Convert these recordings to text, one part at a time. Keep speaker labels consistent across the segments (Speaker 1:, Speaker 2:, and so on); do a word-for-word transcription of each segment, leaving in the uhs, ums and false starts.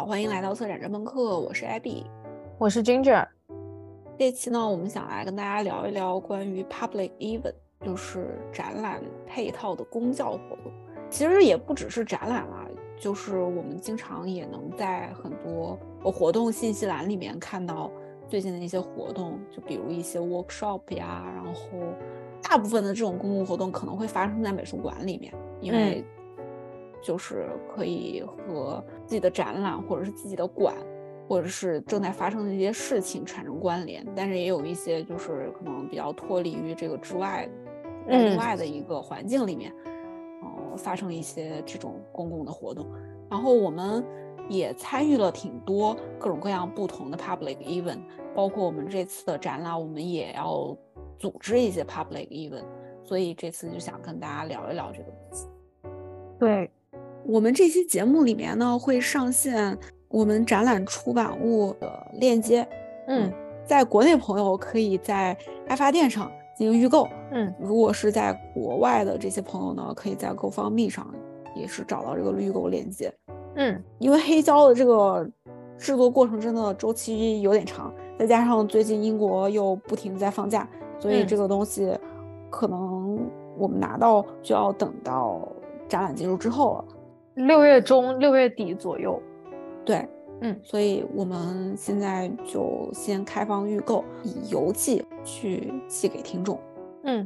Speaker 1: 好，欢迎来到策展这门课，我是 Abby，
Speaker 2: 我是 Ginger。
Speaker 1: 这期呢，我们想来跟大家聊一聊关于 public event， 就是展览配套的公教活动。其实也不只是展览啦，就是我们经常也能在很多活动信息栏里面看到最近的一些活动，就比如一些 workshop 呀，然后大部分的这种公共活动可能会发生在美术馆里面，因为就是可以和自己的展览或者是自己的馆或者是正在发生的一些事情产生关联，但是也有一些就是可能比较脱离于这个之外，在另外的一个环境里面、呃、发生一些这种公共的活动。然后我们也参与了挺多各种各样不同的 public event， 包括我们这次的展览我们也要组织一些 public event， 所以这次就想跟大家聊一聊这个东西。
Speaker 2: 对，
Speaker 1: 我们这期节目里面呢会上线我们展览出版物的链接，
Speaker 2: 嗯，
Speaker 1: 在国内朋友可以在爱发电上进行预购，
Speaker 2: 嗯，
Speaker 1: 如果是在国外的这些朋友呢，可以在 GoFundMe 上也是找到这个预购链接。
Speaker 2: 嗯，
Speaker 1: 因为黑胶的这个制作过程真的周期有点长，再加上最近英国又不停在放假，所以这个东西可能我们拿到就要等到展览结束之后了，
Speaker 2: 六月中六月底左右。
Speaker 1: 对，
Speaker 2: 嗯，
Speaker 1: 所以我们现在就先开放预购，以邮寄去寄给听众。
Speaker 2: 嗯。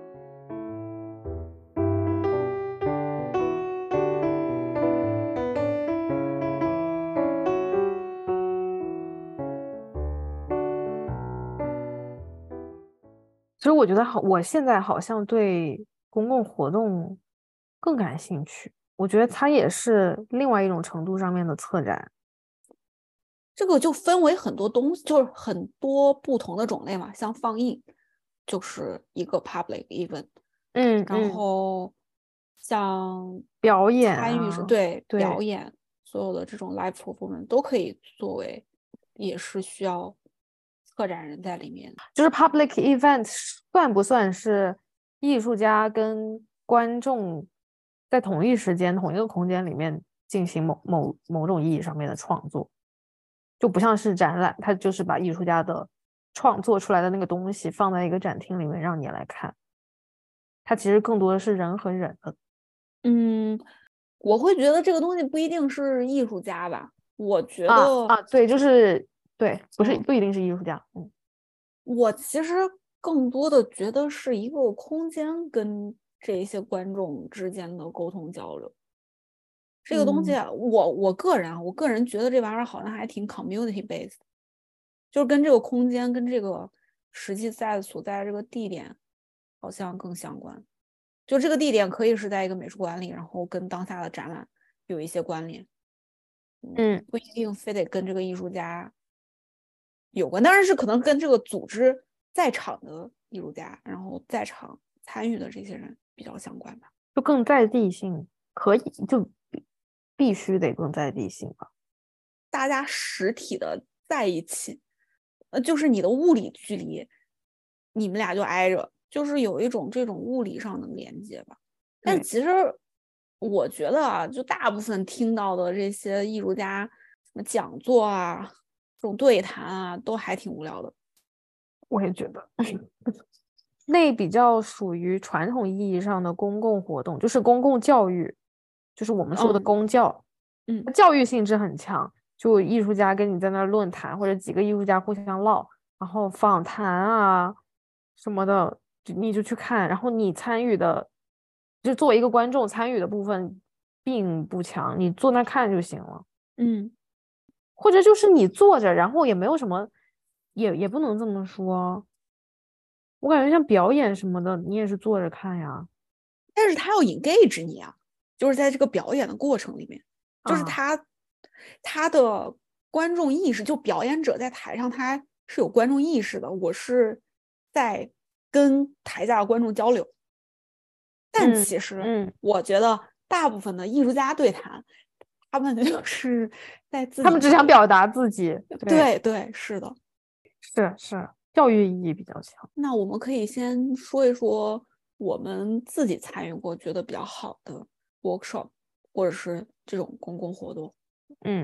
Speaker 2: 其实我觉得好，我现在好像对公共活动更感兴趣。我觉得它也是另外一种程度上面的策展。
Speaker 1: 这个就分为很多东西，就是很多不同的种类嘛，像放映就是一个 public event，
Speaker 2: 嗯，
Speaker 1: 然后像
Speaker 2: 表演
Speaker 1: 参与是、
Speaker 2: 啊、
Speaker 1: 对,
Speaker 2: 对
Speaker 1: 表演，所有的这种 live performance 都可以作为，也是需要策展人在里面。
Speaker 2: 就是 public event 算不算是艺术家跟观众在同一时间同一个空间里面进行某某某种意义上面的创作，就不像是展览，它就是把艺术家的创作出来的那个东西放在一个展厅里面让你来看，它其实更多的是人和人的。
Speaker 1: 嗯，我会觉得这个东西不一定是艺术家吧，我觉
Speaker 2: 啊
Speaker 1: 得
Speaker 2: 啊，对，就是对，不是、
Speaker 1: 嗯、
Speaker 2: 不一定是艺术家。嗯，
Speaker 1: 我其实更多的觉得是一个空间跟这些观众之间的沟通交流。这个东西、
Speaker 2: 嗯、
Speaker 1: 我我个人啊，我个人觉得这玩意儿好像还挺 community based， 就是跟这个空间跟这个实际在所在的这个地点好像更相关。就这个地点可以是在一个美术馆里，然后跟当下的展览有一些关联，
Speaker 2: 嗯，
Speaker 1: 不一定非得跟这个艺术家有关，当然是可能跟这个组织在场的艺术家，然后在场参与的这些人比较相关吧。
Speaker 2: 就更在地性，可以就必须得更在地性吧。
Speaker 1: 大家实体的在一起，呃，就是你的物理距离，你们俩就挨着，就是有一种这种物理上的连接吧。但其实我觉得啊，就大部分听到的这些艺术家什么讲座啊，这种对谈啊，都还挺无聊的。
Speaker 2: 我也觉得那比较属于传统意义上的公共活动，就是公共教育，就是我们说的公教。
Speaker 1: 嗯，
Speaker 2: 教育性质很强，就艺术家跟你在那儿论坛，或者几个艺术家互相唠，然后访谈啊什么的，你就去看，然后你参与的，就作为一个观众参与的部分并不强，你坐那看就行了。
Speaker 1: 嗯，
Speaker 2: 或者就是你坐着，然后也没有什么，也也不能这么说。我感觉像表演什么的，你也是坐着看呀。
Speaker 1: 但是他要 engage 你啊，就是在这个表演的过程里面，就是
Speaker 2: 啊，
Speaker 1: 他他的观众意识，就表演者在台上他是有观众意识的，我是在跟台下的观众交流。但
Speaker 2: 嗯
Speaker 1: 其实
Speaker 2: 嗯，
Speaker 1: 我觉得大部分的艺术家对谈，他们就是在自
Speaker 2: 他
Speaker 1: 己交流。
Speaker 2: 们只想表达自己。对，
Speaker 1: 对对，是的。
Speaker 2: 是是，教育意义比较强。
Speaker 1: 那我们可以先说一说我们自己参与过觉得比较好的 workshop 或者是这种公共活动。
Speaker 2: 嗯，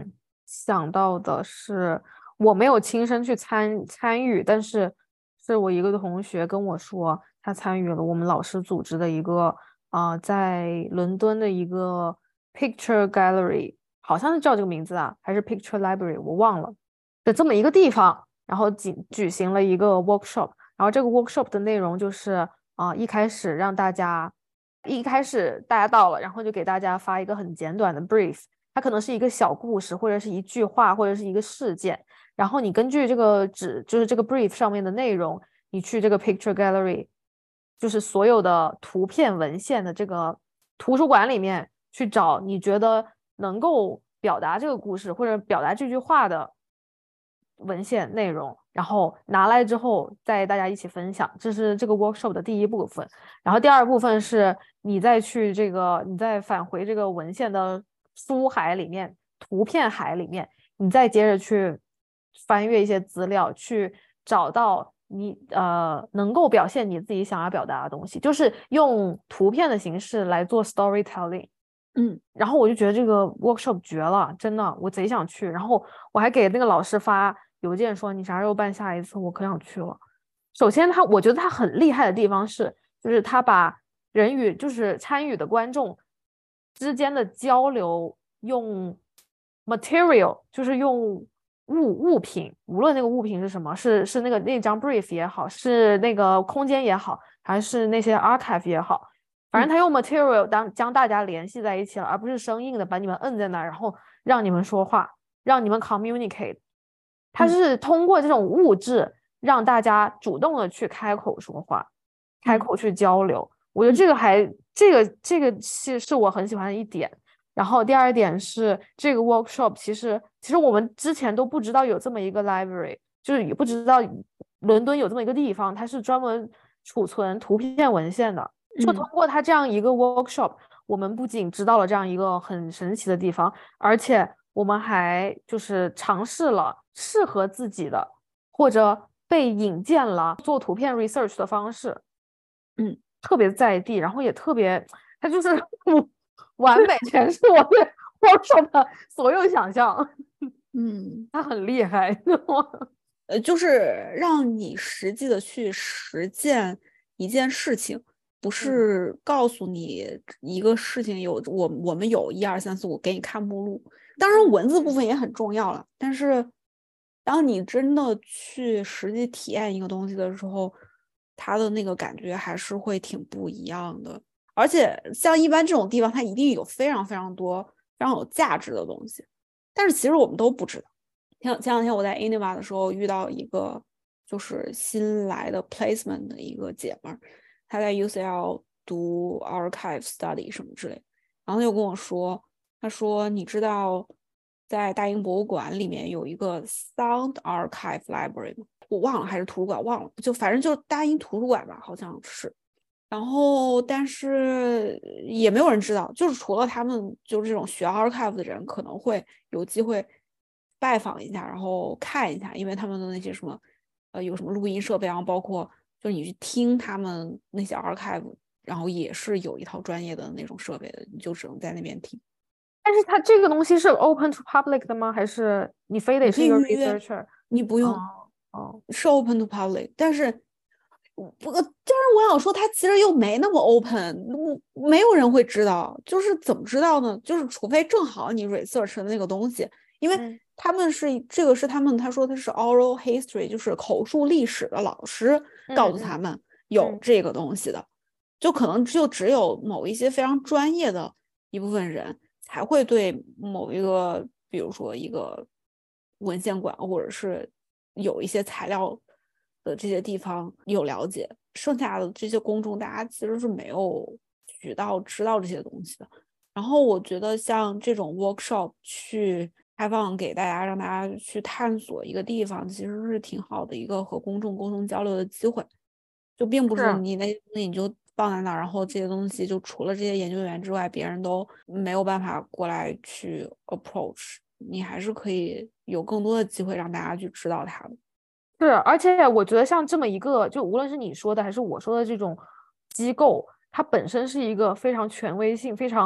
Speaker 2: 想到的是，我没有亲身去参参与，但是是我一个同学跟我说，他参与了我们老师组织的一个啊、呃在伦敦的一个 picture gallery，好像是叫这个名字啊，还是 picture library，我忘了的这么一个地方，然后举举行了一个 workshop，然后这个 workshop 的内容就是啊、呃一开始让大家一开始大家到了，然后就给大家发一个很简短的 brief。它可能是一个小故事，或者是一句话，或者是一个事件，然后你根据这个纸，就是这个 brief 上面的内容，你去这个 picture gallery，就是所有的图片文献的这个图书馆里面去找你觉得能够表达这个故事或者表达这句话的文献内容，然后拿来之后再大家一起分享，这是这个 workshop 的第一部分。然后第二部分是你再去这个，你再返回这个文献的书海里面、图片海里面，你再接着去翻阅一些资料，去找到你呃能够表现你自己想要表达的东西，就是用图片的形式来做 storytelling。
Speaker 1: 嗯，
Speaker 2: 然后我就觉得这个 workshop 绝了，真的，我贼想去。然后我还给那个老师发邮件说，你啥时候办下一次？我可想去了。首先他，我觉得他很厉害的地方是，就是他把人与就是参与的观众之间的交流用 material，就是用物物品，无论那个物品是什么，是是那个那张 brief 也好，是那个空间也好，还是那些 archive 也好。反正他用 material 当将大家联系在一起了，而不是生硬的把你们摁在那儿，然后让你们说话，让你们 communicate。他是通过这种物质让大家主动的去开口说话，开口去交流。我觉得这个还这个这个是是我很喜欢的一点。然后第二点是这个 workshop， 其实其实我们之前都不知道有这么一个 library， 就是也不知道伦敦有这么一个地方，它是专门储存图片文献的。就通过他这样一个 workshop， 我们不仅知道了这样一个很神奇的地方，而且我们还就是尝试了适合自己的或者被引荐了做图片 research 的方式，
Speaker 1: 嗯，
Speaker 2: 特别在地，然后也特别，他就是完美诠释我对 workshop 的所有想象。
Speaker 1: 嗯，
Speaker 2: 他很厉害。
Speaker 1: 呃，就是让你实际的去实践一件事情。不是告诉你一个事情有我我们有一二三四五给你看目录，当然文字部分也很重要了，但是当你真的去实际体验一个东西的时候，它的那个感觉还是会挺不一样的。而且像一般这种地方，它一定有非常非常多非常有价值的东西，但是其实我们都不知道。前前两天我在 Innova 的时候遇到一个就是新来的 placement 的一个姐们儿。他在 U C L 读 archive study 什么之类，然后他就跟我说，他说你知道在大英博物馆里面有一个 sound archive library 吗？我忘了还是图书馆忘了，就反正就大英图书馆吧，好像是。然后但是也没有人知道，就是除了他们就是这种学 archive 的人可能会有机会拜访一下，然后看一下，因为他们的那些什么呃有什么录音设备，然后包括就是你去听他们那些 archive， 然后也是有一套专业的那种设备的，你就只能在那边听。
Speaker 2: 但是它这个东西是 open to public 的吗？还是你非得是一个 researcher？
Speaker 1: 你不用，
Speaker 2: 哦哦，
Speaker 1: 是 open to public，但是不，就是我想说，它其实又没那么 open，没有人会知道。就是怎么知道呢？就是除非正好你 research 的那个东西，因为他们是、嗯、这个是他们他说他是 oral history， 就是口述历史的老师告诉他们有这个东西的，嗯、就可能就只有某一些非常专业的一部分人才会对某一个，比如说一个文献馆或者是有一些材料的这些地方有了解，剩下的这些公众大家其实是没有渠道知道这些东西的。然后我觉得像这种 workshop 去开放给大家，让大家去探索一个地方，其实是挺好的一个和公众沟通交流的机会。就并不是你那那你就放在那儿，然后这些东西就除了这些研究员之外，别人都没有办法过来去 approach， 你还是可以有更多的机会让大家去知道它的。
Speaker 2: 是，而且我觉得像这么一个，就无论是你说的还是我说的这种机构，它本身是一个非常权威性、非常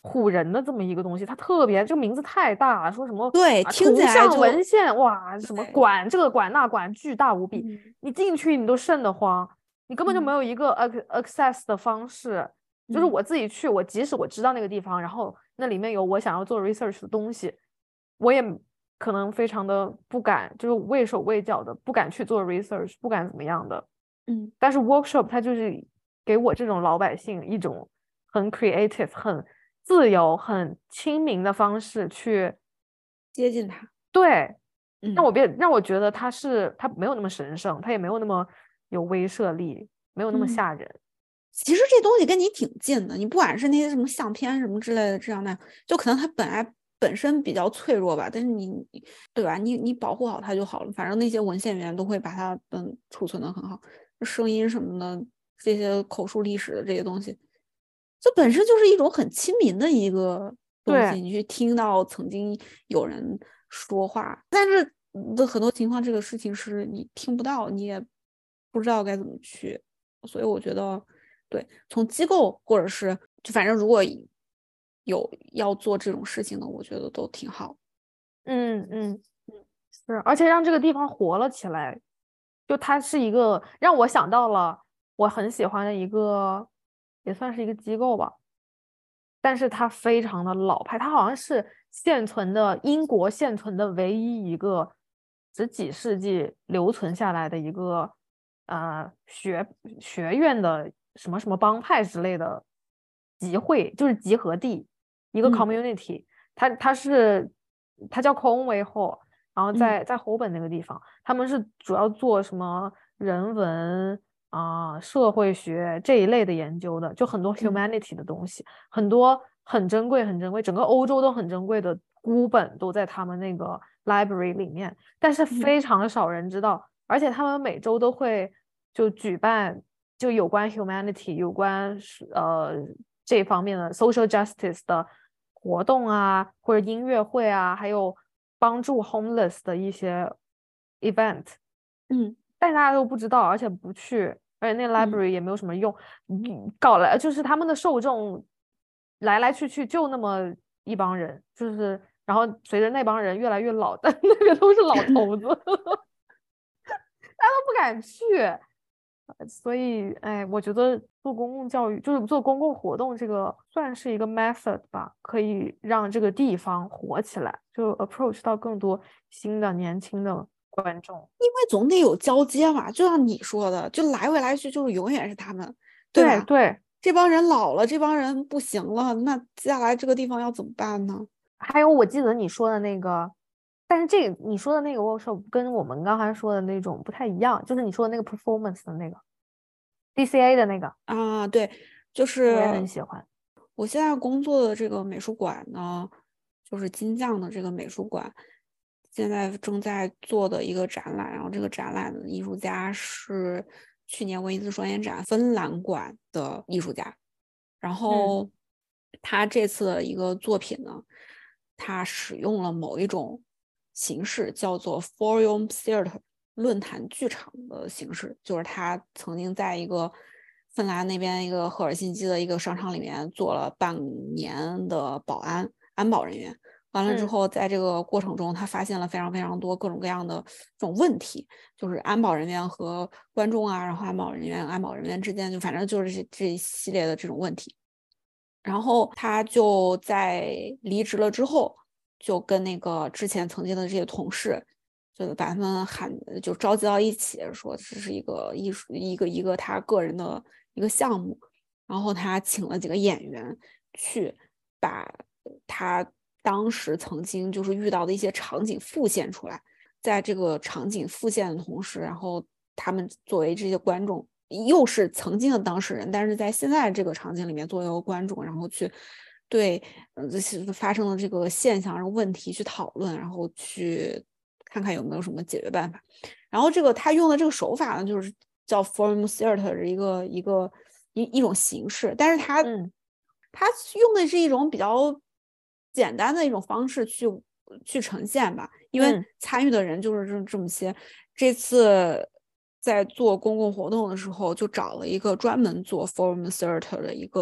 Speaker 2: 唬人的这么一个东西，它特别这个名字太大了，说什么
Speaker 1: 对，
Speaker 2: 啊
Speaker 1: 听起来
Speaker 2: 图像
Speaker 1: 就
Speaker 2: 文献哇什么
Speaker 1: 对
Speaker 2: 馆这个馆那馆巨大无比，
Speaker 1: 嗯
Speaker 2: 你进去你都瘆得慌，你根本就没
Speaker 1: 嗯
Speaker 2: 有一个 ac- access 的方式。就是
Speaker 1: 嗯
Speaker 2: 我自己去，我即使我知道那个地方，然后那里面有我想要做 research 的东西，我也可能非常的不敢，就是畏手畏脚的，不敢去做 research，不敢怎么样的。
Speaker 1: 嗯
Speaker 2: 但是 workshop 它就是给我这种老百姓一种很 creative、很自由、很亲民的方式去
Speaker 1: 接近它，
Speaker 2: 对，让
Speaker 1: 嗯。
Speaker 2: 我别让我觉得它是它没有那么神圣，它也没有那么有威慑力，没有那么
Speaker 1: 嗯，
Speaker 2: 吓人。
Speaker 1: 其实这东西跟你挺近的，你不管是那些什么相片什么之类的，这样那样，就可能它本来本身比较脆弱吧，但是你对吧？你你保护好它就好了。反正那些文献源都会把它嗯储存的很好，声音什么的，这些口述历史的这些东西，这本身就是一种很亲民的一个东
Speaker 2: 对，
Speaker 1: 西。你去听到曾经有人说话，但是的很多情况，这个事情是你听不到，你也不知道该怎么去。所以我觉得，对，从机构或者是就反正如果有要做这种事情的，我觉得都挺好。
Speaker 2: 嗯嗯。是，而且让这个地方活了起来，就它是一个让我想到了我很喜欢的一个，也算是一个机构吧，但是它非常的老派，它好像是现存的英国现存的唯一一个十几世纪留存下来的一个呃学学院的什么什么帮派之类的集会，就是集合地，一个
Speaker 1: 嗯
Speaker 2: community，它它是它叫 Conway Hall。然后
Speaker 1: 嗯
Speaker 2: 在在侯本那个地方，他们是主要做什么人文啊、社会学这一类的研究的，就很多
Speaker 1: 嗯
Speaker 2: humanity 的东西，很多很珍贵、很珍贵，整个欧洲都很珍贵的孤本都在他们那个 library 里面，但是
Speaker 1: 嗯
Speaker 2: 非常少人知道，而且他们每周都会就举办就有关 humanity、有关呃这方面的 social justice 的活动啊，或者音乐会啊，还有帮助 homeless 的一些 event，
Speaker 1: 嗯
Speaker 2: 但大家都不知道，而且不去，而且那
Speaker 1: 嗯
Speaker 2: library 也没有什么用，嗯搞来就是他们的受众来来去去就那么一帮人，就是然后随着那帮人越来越老，但那个都是老头子，大家都不敢去。所以，哎，我觉得做公共教育就是做公共活动，这个算是一个 method 吧，可以让这个地方火起来，就 approach 到更多新的年轻的观众。
Speaker 1: 因为总得有交接嘛，就像你说的，就来回来去就是永远是他们，对吧？
Speaker 2: 对对，
Speaker 1: 这帮人老了，这帮人不行了，那接下来这个地方要怎么办呢？
Speaker 2: 还有我记得你说的那个，但是这个你说的那个 workshop 跟我们刚才说的那种不太一样，就是你说的那个 performance 的那个 D C A 的那个，
Speaker 1: 啊，对，就
Speaker 2: 我也
Speaker 1: 是
Speaker 2: 很喜欢。
Speaker 1: 我现在工作的这个美术馆呢，就是金匠的这个美术馆，现在正在做的一个展览。然后这个展览的艺术家是去年威尼斯双年展芬兰馆的艺术家。然
Speaker 2: 嗯
Speaker 1: 后他这次的一个作品呢，他使用了某一种形式，叫做 Forum Theater 论坛剧场的形式，就是他曾经在一个芬兰那边一个赫尔辛基的一个商场里面做了半年的保安安保人员。完了之
Speaker 2: 嗯
Speaker 1: 后，在这个过程中，他发现了非常非常多各种各样的这种问题，就是安保人员和观众啊，然后安保人员、安保人员之间，就反正就是这这一系列的这种问题。然后他就在离职了之后，就跟那个之前曾经的这些同事，就把他们喊，就召集到一起，说这是一个艺术，一个一个他个人的一个项目。然后他请了几个演员去把他当时曾经就是遇到的一些场景复现出来，在这个场景复现的同时，然后他们作为这些观众。又是曾经的当事人，但是在现在这个场景里面作为一个观众，然后去对呃这些发生的这个现象、这个问题去讨论，然后去看看有没有什么解决办法。然后这个他用的这个手法呢，就是叫 Forum Theater 的一个一个一一种形式，但是他、
Speaker 2: 嗯
Speaker 1: 他用的是一种比较简单的一种方式去去呈现吧，因为
Speaker 2: 嗯
Speaker 1: 参与的人就是这这么些。这次在做公共活动的时候，就找了一个专门做 Forum Theater 的一个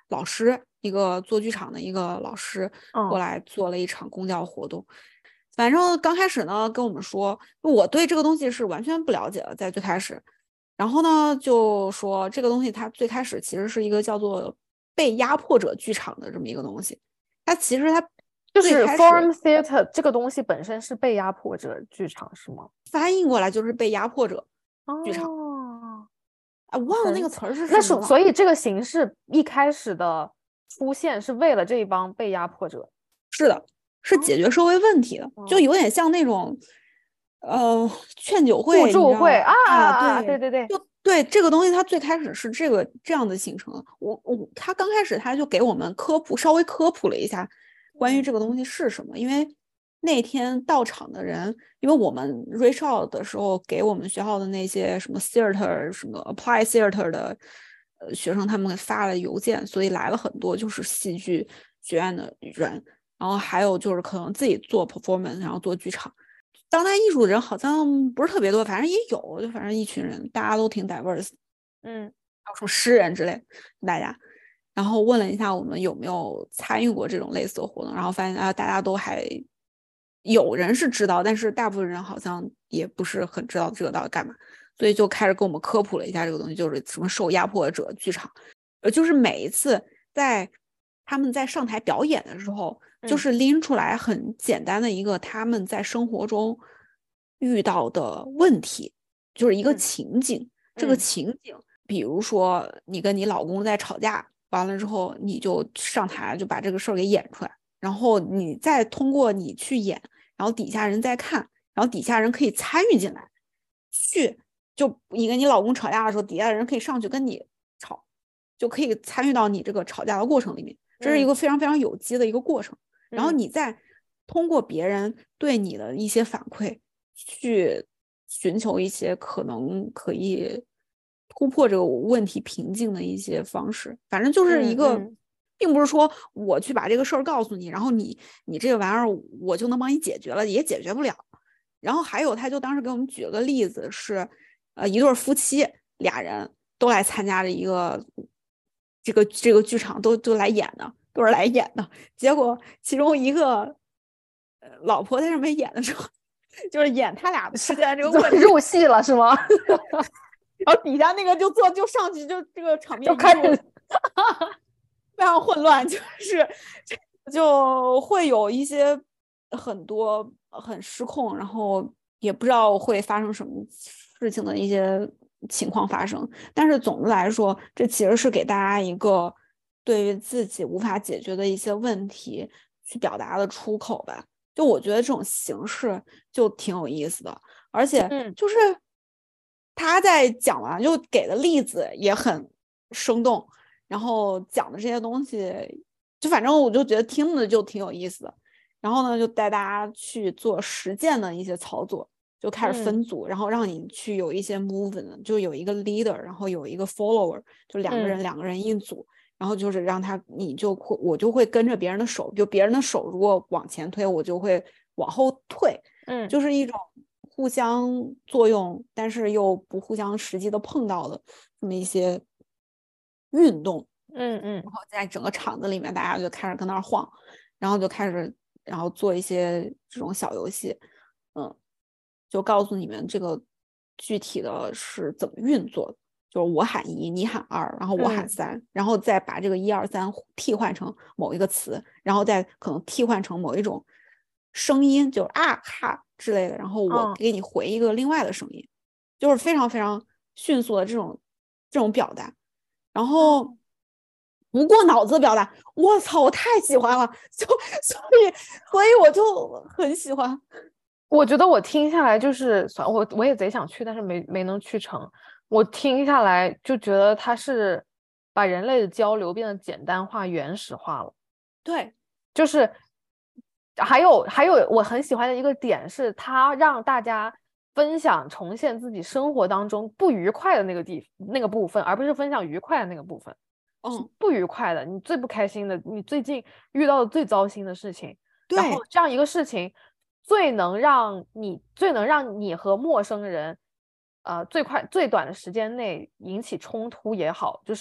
Speaker 1: 老师，一个做剧场的一个老师过
Speaker 2: 嗯
Speaker 1: 来做了一场公教活动。反正刚开始呢，跟我们说，我对这个东西是完全不了解的，在最开始。然后呢，就说这个东西它最开始其实是一个叫做被压迫者剧场的这么一个东西。它其实它
Speaker 2: 就是
Speaker 1: 最开始
Speaker 2: forum theater 这个东西本身是被压迫者剧场是吗？
Speaker 1: 翻译过来就是被压迫者剧场。
Speaker 2: 哦，
Speaker 1: 啊，忘了那
Speaker 2: 神奇。
Speaker 1: 个词儿是
Speaker 2: 那
Speaker 1: 什么了。
Speaker 2: 是所以这个形式一开始的出现是为了这一帮被压迫者。
Speaker 1: 是的，是解决社会问题的，
Speaker 2: 哦
Speaker 1: 就有点像那种，呃，劝酒
Speaker 2: 互
Speaker 1: 会，你知道
Speaker 2: 助会啊
Speaker 1: 啊？
Speaker 2: 啊，对
Speaker 1: 对，
Speaker 2: 对对，
Speaker 1: 就对这个东西，它最开始是这个这样的形成的。我我他刚开始他就给我们科普，稍微科普了一下关于这个东西是什么，因为那天到场的人，因为我们 reach out 的时候给我们学校的那些什么 theater 什么 apply theater 的呃学生，他们发了邮件，所以来了很多就是戏剧学院的人。然后还有就是可能自己做 performance，然后做剧场。当代艺术人好像不是特别多，反正也有，就反正一群人，大家都挺 diverse。
Speaker 2: 嗯，
Speaker 1: 还有什么诗人之类，大家。然后问了一下我们有没有参与过这种类似的活动，然后发现啊，大家都还有人是知道，但是大部分人好像也不是很知道这个到底干嘛，所以就开始给我们科普了一下这个东西，就是什么受压迫者剧场，呃，就是每一次在他们在上台表演的时候，就是拎出来很简单的一个他们在生活中遇到的问题，就是一个情景。这个情景，比如说你跟你老公在吵架，完了之后你就上台就把这个事儿给演出来，然后你再通过你去演，然后底下人在看，然后底下人可以参与进来，去就你跟你老公吵架的时候，底下的人可以上去跟你吵，就可以参与到你这个吵架的过程里面，这是一个非常非常有机的一个过程。然后你再通过别人对你的一些反馈，去寻求一些可能可以突破这个问题瓶颈的一些方式。反正就是一个，
Speaker 2: 嗯嗯、
Speaker 1: 并不是说我去把这个事儿告诉你，然后你你这个玩意儿我就能帮你解决了，也解决不了。然后还有，他就当时给我们举了个例子，是呃一对夫妻，俩人都来参加了一个这个这个剧场，都都来演的，都是来演的。结果其中一个呃老婆在上面演的时候，就是演他俩之间这个问题
Speaker 2: 入戏了是吗？
Speaker 1: 然后底下那个就坐就上去就这个场面
Speaker 2: 就开始
Speaker 1: 非常混乱，就是就会有一些很多很失控，然后也不知道会发生什么事情的一些情况发生。但是总的来说，这其实是给大家一个对于自己无法解决的一些问题去表达的出口吧。就我觉得这种形式就挺有意思的，而且就是他在讲完就给的例子也很生动，然后讲的这些东西，就反正我就觉得听的就挺有意思的。然后呢，就带大家去做实践的一些操作，就开始分组，嗯、然后让你去有一些 movement， 就有一个 leader， 然后有一个 follower， 就两个人、嗯、两个人一组，然后就是让他，你就会我就会跟着别人的手，就别人的手如果往前推，我就会往后退，
Speaker 2: 嗯，
Speaker 1: 就是一种互相作用，但是又不互相实际的碰到的这么一些运动。
Speaker 2: 嗯嗯，
Speaker 1: 然后在整个场子里面，大家就开始跟那儿晃，然后就开始，然后做一些这种小游戏，嗯，就告诉你们这个具体的是怎么运作的，就是我喊一，你喊二，然后我喊三，嗯、然后再把这个一二三替换成某一个词，然后再可能替换成某一种声音，就是啊哈之类的，然后我给你回一个另外的声音，嗯、就是非常非常迅速的这种这种表达，然后。嗯不过脑子表达，我操，我太喜欢了，就所以所以我就很喜欢。
Speaker 2: 我觉得我听下来就是我我也贼想去，但是没没能去成。我听下来就觉得它是把人类的交流变得简单化、原始化了。
Speaker 1: 对，
Speaker 2: 就是还有还有我很喜欢的一个点是，它让大家分享重现自己生活当中不愉快的那个地那个部分，而不是分享愉快的那个部分。
Speaker 1: 嗯，
Speaker 2: 不愉快的，你最不开心的，你最近遇到的最糟心的事情，
Speaker 1: 对，
Speaker 2: 然后这样一个事情最能让你最能让你和陌生人呃最快最短的时间内引起冲突也好，就是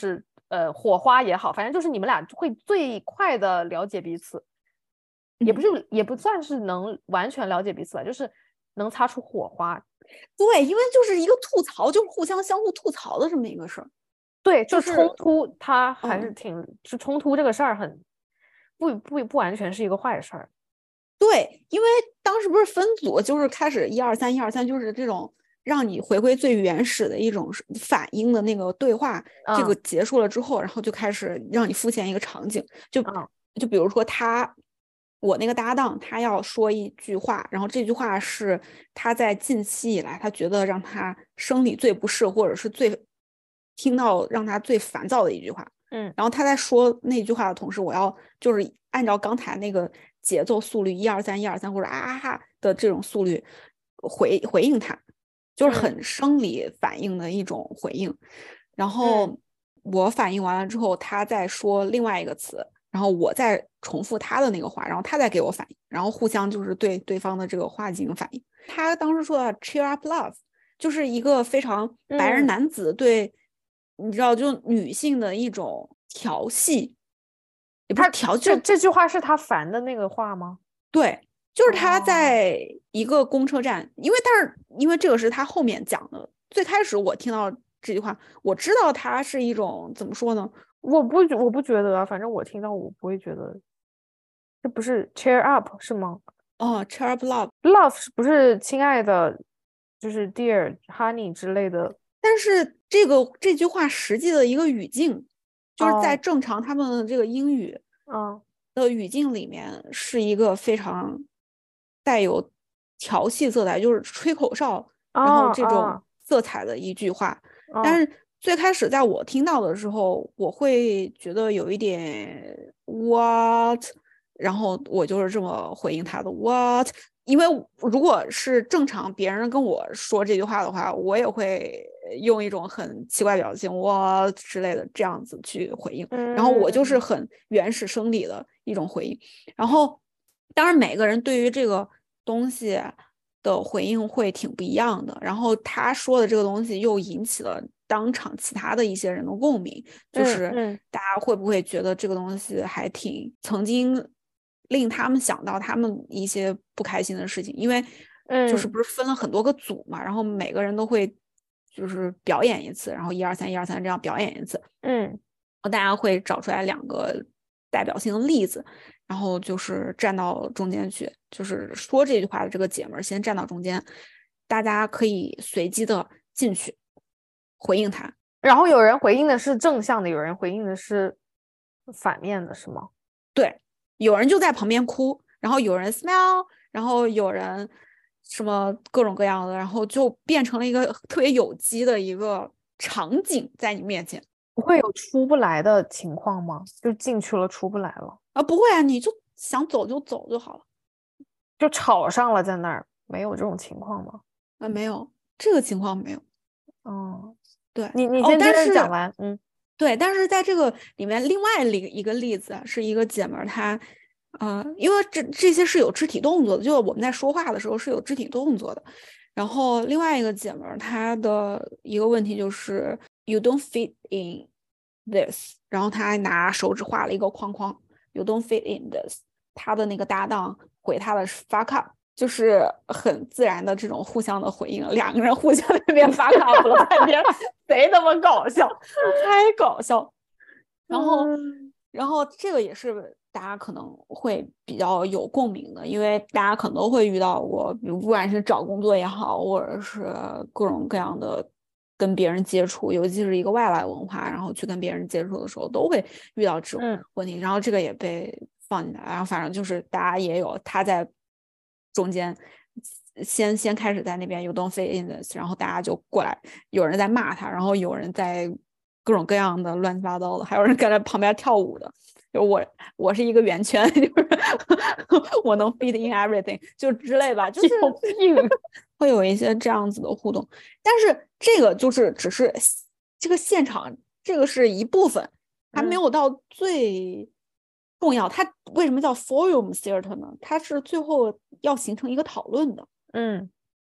Speaker 2: 呃火花也好，反正就是你们俩会最快的了解彼此，也不是、嗯、也不算是能完全了解彼此吧，就是能擦出火花。
Speaker 1: 对，因为就是一个吐槽，就是互相相互吐槽的这么一个事儿。
Speaker 2: 对，
Speaker 1: 就
Speaker 2: 是冲突，它还是挺、
Speaker 1: 嗯、
Speaker 2: 是冲突这个事儿很不不不完全是一个坏事儿。
Speaker 1: 对，因为当时不是分组，就是开始一二三一二三，就是这种让你回归最原始的一种反应的那个对话。
Speaker 2: 嗯、
Speaker 1: 这个结束了之后，然后就开始让你复现一个场景，就、
Speaker 2: 嗯、
Speaker 1: 就比如说他，我那个搭档，他要说一句话，然后这句话是他在近期以来他觉得让他生理最不适，或者是最听到让他最烦躁的一句话。
Speaker 2: 嗯，
Speaker 1: 然后他在说那句话的同时，我要就是按照刚才那个节奏速率一二三一二三或者啊啊哈的这种速率回回应他，就是很生理反应的一种回应。嗯、然后我反应完了之后，他再说另外一个词，然后我再重复他的那个话，然后他再给我反应，然后互相就是对对方的这个话进行反应。他当时说的 cheer up love 就是一个非常白人男子对、嗯、你知道就女性的一种调戏，也不是调戏。
Speaker 2: 这这句话是他烦的那个话吗？
Speaker 1: 对，就是他在一个公车站、哦、因为但是因为这个是他后面讲的，最开始我听到这句话我知道他是一种怎么说呢，
Speaker 2: 我不我不觉得啊，反正我听到我不会觉得。这不是 cheer up 是吗？
Speaker 1: 哦 cheer up love
Speaker 2: love 不是亲爱的，就是 dear honey 之类的。
Speaker 1: 但是这个这句话实际的一个语境，就是在正常他们的这个英语的语境里面是一个非常带有调戏色彩，就是吹口哨、
Speaker 2: 哦、
Speaker 1: 然后这种色彩的一句话、
Speaker 2: 哦、
Speaker 1: 但是最开始在我听到的时候我会觉得有一点 what， 然后我就是这么回应他的 what， 因为如果是正常别人跟我说这句话的话，我也会用一种很奇怪表情 what 之类的这样子去回应、
Speaker 2: 嗯、
Speaker 1: 然后我就是很原始生理的一种回应。然后当然每个人对于这个东西的回应会挺不一样的，然后他说的这个东西又引起了当场其他的一些人的共鸣，就是大家会不会觉得这个东西还挺曾经令他们想到他们一些不开心的事情，因为就是不是分了很多个组嘛，然后每个人都会就是表演一次，然后一二三一二三这样表演一次，
Speaker 2: 嗯，
Speaker 1: 大家会找出来两个代表性的例子，然后就是站到中间去，就是说这句话的这个姐们儿先站到中间，大家可以随机的进去回应他。
Speaker 2: 然后有人回应的是正向的，有人回应的是反面的，是吗？
Speaker 1: 对，有人就在旁边哭，然后有人 smile， 然后有人什么各种各样的，然后就变成了一个特别有机的一个场景在你面前。
Speaker 2: 不会有出不来的情况吗？就进去了出不来了
Speaker 1: 啊？不会啊，你就想走就走就好了。
Speaker 2: 就吵上了在那儿，没有这种情况吗？
Speaker 1: 啊，没有，这个情况没有。
Speaker 2: 哦，
Speaker 1: 对，
Speaker 2: 你你先接着讲完。嗯，
Speaker 1: 对，但是在这个里面，另外一个例子是一个姐们儿，她，呃，因为这这些是有肢体动作的，就我们在说话的时候是有肢体动作的。然后另外一个姐们儿，她的一个问题就是 you don't fit in this， 然后她还拿手指画了一个框框 you don't fit in this， 她的那个搭档回她的 fuck up， 就是很自然的这种互相的回应，两个人互相那边 fuck up 了半天，贼他妈搞笑，太搞笑。然后，
Speaker 2: 嗯、
Speaker 1: 然后这个也是大家可能会比较有共鸣的，因为大家可能都会遇到过，比如不管是找工作也好，或者是各种各样的跟别人接触，尤其是一个外来文化，然后去跟别人接触的时候，都会遇到这种问题。嗯、然后这个也被放进来，然后反正就是大家也有他在中间先先开始在那边 you don't fit in this， 然后大家就过来，有人在骂他，然后有人在各种各样的乱七八糟的，还有人跟在旁边跳舞的，就我我是一个圆圈，就是我能 fit in everything 就之类吧，就是会有一些这样子的互动。但是这个就是只是这个现场，这个是一部分，还没有到最重要。它为什么叫 forum theater 呢？它是最后要形成一个讨论的。
Speaker 2: 嗯，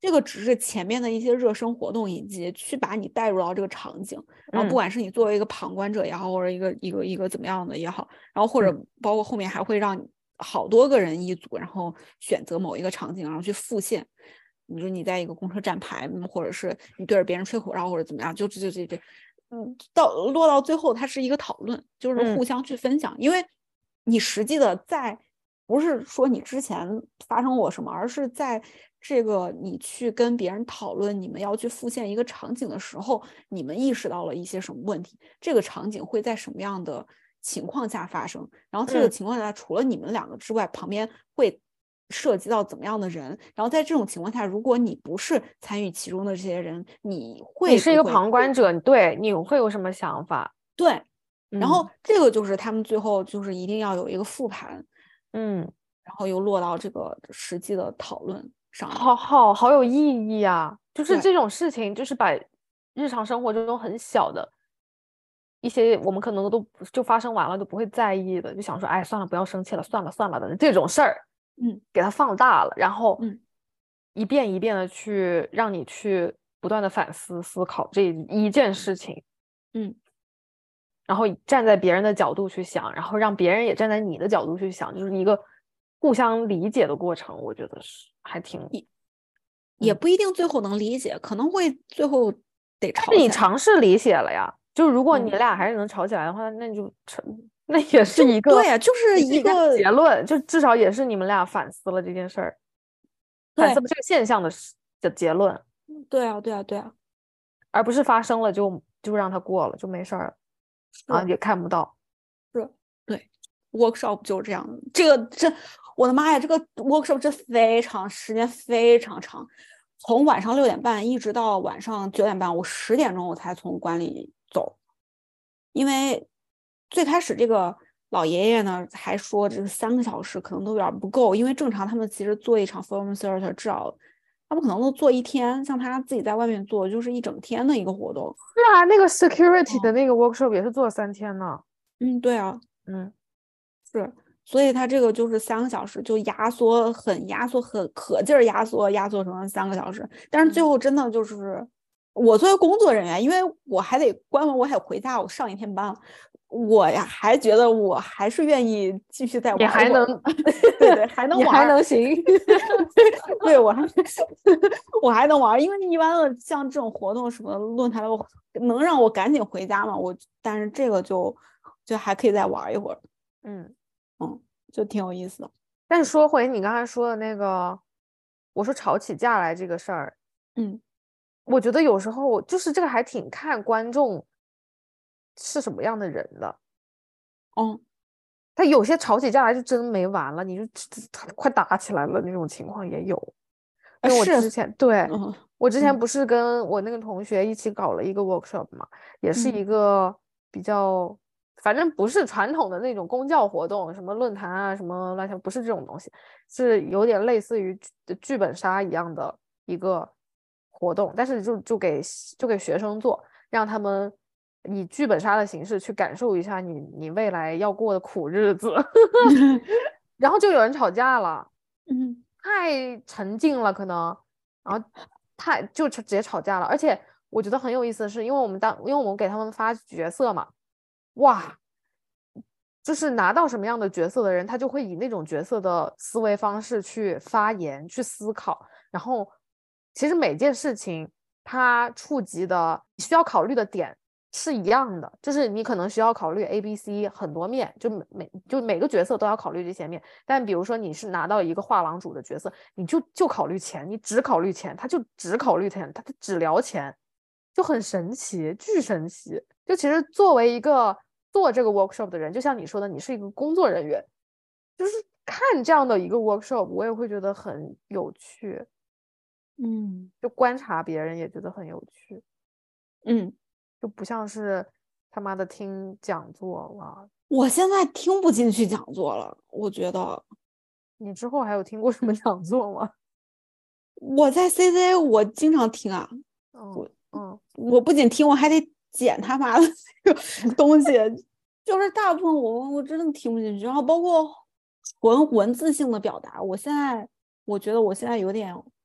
Speaker 1: 这个只是前面的一些热身活动，以及去把你带入到这个场景，然后不管是你作为一个旁观者也好，或者一个一个一个怎么样的也好，然后或者包括后面还会让你好多个人一组，然后选择某一个场景，然后去复现。你说你在一个公车站牌，或者是你对着别人吹口哨，或者怎么样，就这这这，嗯，到落到最后，它是一个讨论，就是互相去分享，因为你实际的在。不是说你之前发生过什么，而是在这个你去跟别人讨论你们要去复现一个场景的时候，你们意识到了一些什么问题，这个场景会在什么样的情况下发生，然后这个情况下除了你们两个之外，旁边会涉及到怎么样的人，然后在这种情况下，如果你不是参与其中的这些人，你会
Speaker 2: 你是一个旁观者，对，你会有什么想法？
Speaker 1: 对，然后这个就是他们最后就是一定要有一个复盘。
Speaker 2: 嗯，
Speaker 1: 然后又落到这个实际的讨论上，
Speaker 2: 好好好有意义啊！就是这种事情，就是把日常生活中很小的一些我们可能都就发生完了都不会在意的，就想说，哎，算了，不要生气了，算了算了的这种事儿，
Speaker 1: 嗯，
Speaker 2: 给它放大了，然后
Speaker 1: 嗯，
Speaker 2: 一遍一遍的去让你去不断的反思思考这一件事情，
Speaker 1: 嗯。
Speaker 2: 然后站在别人的角度去想，然后让别人也站在你的角度去想，就是一个互相理解的过程。我觉得是还挺
Speaker 1: 也也不一定最后能理解，嗯、可能会最后得吵起来。
Speaker 2: 你尝试理解了呀，就如果你俩还是能吵起来的话，嗯、那就那也是一个
Speaker 1: 对呀、啊，就是一个
Speaker 2: 结论，就至少也是你们俩反思了这件事儿，反思了这个现象的的结论。
Speaker 1: 对啊，对啊，对啊，
Speaker 2: 而不是发生了就就让它过了就没事儿了。啊，也看不到，
Speaker 1: 是，对 ，workshop 就是这样的。这个这，我的妈呀，这个 workshop 这非常时间非常长，从晚上六点半一直到晚上九点半，我十点钟我才从馆里走，因为最开始这个老爷爷呢还说这三个小时可能都有点不够，因为正常他们其实做一场 film theater 至少。他们可能都做一天，像他自己在外面做，就是一整天的一个活动。
Speaker 2: 是啊，那个 security 的那个 workshop 也是做了三天呢。
Speaker 1: 嗯，对啊，
Speaker 2: 嗯，
Speaker 1: 是，所以他这个就是三个小时，就压缩很压缩很可劲儿压缩压缩成了三个小时。但是最后真的就是，嗯、我作为工作人员，因为我还得关门，我还得回家，我上一天班。我呀，还觉得我还是愿意继续再玩
Speaker 2: 你还能
Speaker 1: 对对，还能玩，
Speaker 2: 你还能行，
Speaker 1: 对我还我还能玩，因为一般的像这种活动什么论坛，能让我赶紧回家嘛？我但是这个就就还可以再玩一会儿，
Speaker 2: 嗯
Speaker 1: 嗯，就挺有意思的。
Speaker 2: 但是说回你刚才说的那个，我说吵起架来这个事儿，
Speaker 1: 嗯，
Speaker 2: 我觉得有时候就是这个还挺看观众是什么样的人的。
Speaker 1: 哦，
Speaker 2: 他有些吵起架来就真没完了，你就快打起来了那种情况也有。因为我之前对、嗯、我之前不是跟我那个同学一起搞了一个 workshop 嘛，也是一个比较、嗯、反正不是传统的那种公教活动，什么论坛啊什么乱七八糟，不是这种东西，是有点类似于剧本杀一样的一个活动，但是就就给就给学生做，让他们以剧本杀的形式去感受一下你你未来要过的苦日子然后就有人吵架了，
Speaker 1: 嗯，
Speaker 2: 太沉浸了可能，然后太就直接吵架了。而且我觉得很有意思的是，因为我们当因为我们给他们发角色嘛，哇，就是拿到什么样的角色的人，他就会以那种角色的思维方式去发言去思考，然后其实每件事情它触及的需要考虑的点是一样的，就是你可能需要考虑 A B C 很多面，就每就每个角色都要考虑这些面。但比如说你是拿到一个画廊主的角色，你就就考虑钱，你只考虑钱，他就只考虑钱，他只聊钱，就很神奇，巨神奇。就其实作为一个做这个 workshop 的人，就像你说的，你是一个工作人员，就是看这样的一个 workshop， 我也会觉得很有趣。
Speaker 1: 嗯，
Speaker 2: 就观察别人也觉得很有趣。
Speaker 1: 嗯。
Speaker 2: 就不像是他妈的听讲座了。
Speaker 1: 我现在听不进去讲座了，我觉得。
Speaker 2: 你之后还有听过什么讲座吗？
Speaker 1: 我在 C C 我经常听啊，
Speaker 2: 嗯、
Speaker 1: 我
Speaker 2: 嗯，
Speaker 1: 我不仅听，我还得剪他妈的那个东西，就是大部分我我真的听不进去，然后包括纯文字性的表达，我现在我觉得我现在有点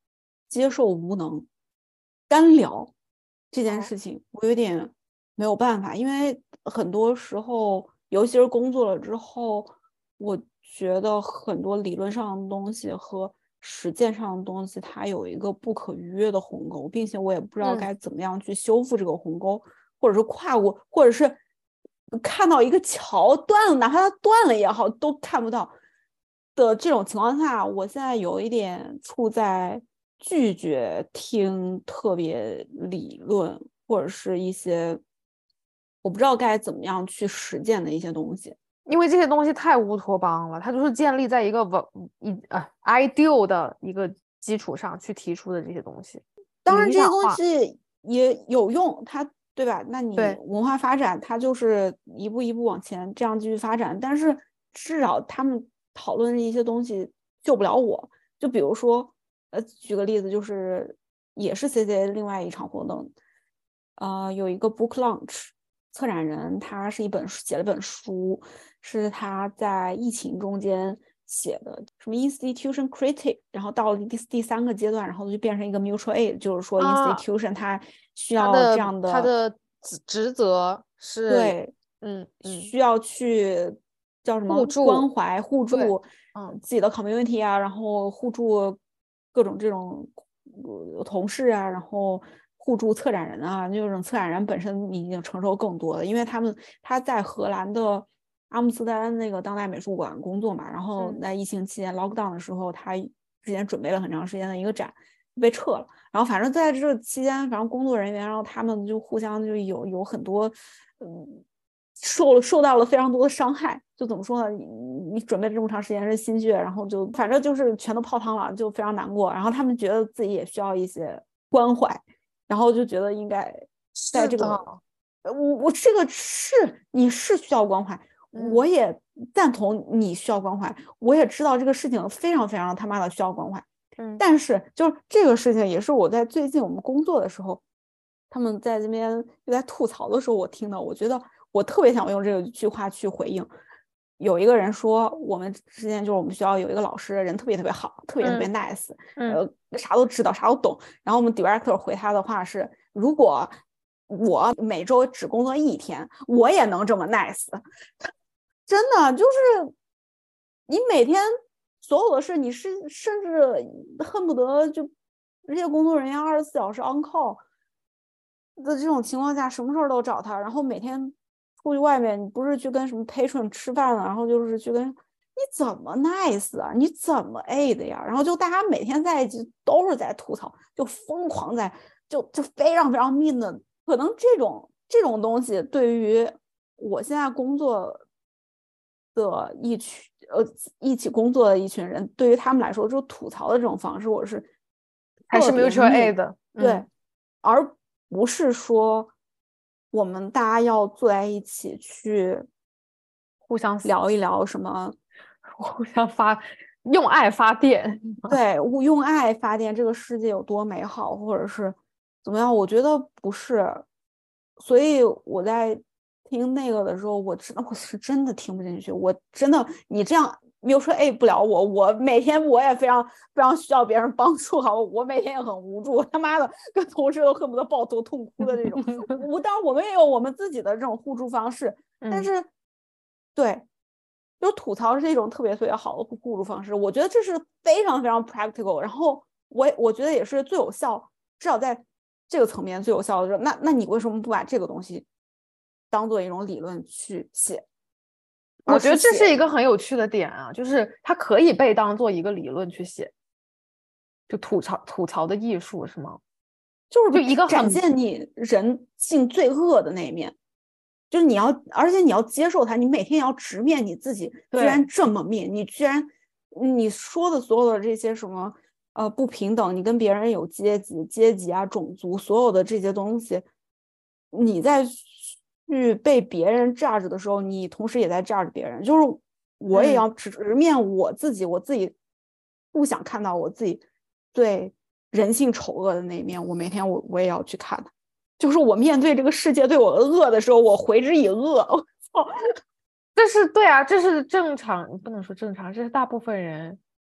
Speaker 1: 接受无能，干聊这件事情，我有点没有办法，因为很多时候，尤其是工作了之后，我觉得很多理论上的东西和实践上的东西，它有一个不可逾越的鸿沟，并且我也不知道该怎么样去修复这个鸿沟，嗯、或者是跨过，或者是看到一个桥断了，哪怕它断了也好，都看不到的这种情况下，我现在有一点处在拒绝听特别理论或者是一些我不知道该怎么样去实践的一些东西，
Speaker 2: 因为这些东西太乌托邦了，它就是建立在一个一呃 ideal 的一个基础上去提出的这些东西。
Speaker 1: 当然这些东西也有用，它对吧？那你文化发展它就是一步一步往前这样继续发展，但是至少他们讨论的一些东西救不了我。就比如说呃举个例子，就是也是 C C A 另外一场活动，呃有一个 book launch， 策展人他是一本写了本书，是他在疫情中间写的，什么 institution critic， 然后到了第第三个阶段，然后就变成一个 mutual aid， 就是说 institution 它需要这样的，
Speaker 2: 它的职责是
Speaker 1: 对，
Speaker 2: 嗯嗯，
Speaker 1: 需要去叫什么关怀互助，
Speaker 2: 嗯，
Speaker 1: 自己的 community 啊，然后互助各种这种同事啊，然后互助策展人啊，那种策展人本身已经承受更多了，因为他们他在荷兰的阿姆斯特丹那个当代美术馆工作嘛，然后在疫情期间 lockdown 的时候，他之前准备了很长时间的一个展被撤了，然后反正在这期间，反正工作人员，然后他们就互相就有有很多，嗯，受了受到了非常多的伤害，就怎么说呢？你你准备了这么长时间是心血，然后就反正就是全都泡汤了，就非常难过。然后他们觉得自己也需要一些关怀，然后就觉得应该在这个，我我这个是你是需要关怀。我也赞同你需要关怀，我也知道这个事情非常非常他妈的需要关怀，
Speaker 2: 嗯，
Speaker 1: 但是就是这个事情也是我在最近我们工作的时候，他们在这边又在吐槽的时候我听到，我觉得我特别想用这个句话去回应。有一个人说，我们之前就是我们学校有一个老师，人特别特别好，特别特别 nice，
Speaker 2: 嗯、
Speaker 1: 呃，啥都知道，啥都懂。然后我们 director 回他的话是，如果我每周只工作一天，我也能这么 nice。真的就是你每天所有的事，你是甚至恨不得就这些工作人员二十四小时 on call 的这种情况下，什么事儿都找他，然后每天出去外面，你不是去跟什么 patron 吃饭了，然后就是去跟你怎么 nice 啊，你怎么 A 的呀？然后就大家每天在一起都是在吐槽，就疯狂在就就非常非常 mean 的，可能这种这种东西对于我现在工作的一群呃一起工作的一群人，对于他们来说，就吐槽的这种方式，我是
Speaker 2: 还是 mutual aid 的，
Speaker 1: 对，
Speaker 2: 嗯，
Speaker 1: 而不是说我们大家要坐在一起去
Speaker 2: 互相
Speaker 1: 聊一聊什么，
Speaker 2: 互相发用爱发电，
Speaker 1: 对，用爱发电，这个世界有多美好，或者是怎么样？我觉得不是，所以我在听那个的时候，我真的我是真的听不进去，我真的你这样mutual aid不了我，我每天我也非常非常需要别人帮助，好，我每天也很无助，他妈的跟同事都恨不得抱头痛哭的这种。我当然我们也有我们自己的这种互助方式，但是、嗯、对，就吐槽是一种特别特别好的互助方式，我觉得这是非常非常 practical， 然后我我觉得也是最有效，至少在这个层面最有效的。那那你为什么不把这个东西当做一种理论去写？
Speaker 2: 我觉得这是一个很有趣的点啊，就是它可以被当做一个理论去写，就吐槽吐槽的艺术是吗？
Speaker 1: 就是
Speaker 2: 就一个
Speaker 1: 展现你人性最恶的那一面，就是你要，而且你要接受它，你每天要直面你自己，居然这么面，你居然你说的所有的这些什么呃不平等，你跟别人有阶级阶级啊种族所有的这些东西，你在去被别人 judge 的时候，你同时也在 judge 别人，就是我也要直面我自己，嗯、我自己不想看到我自己最人性丑恶的那一面，我每天我我也要去看它。就是我面对这个世界对我的恶的时候，我回之以恶。我操，
Speaker 2: 这是对啊，这是正常，不能说正常，这是大部分人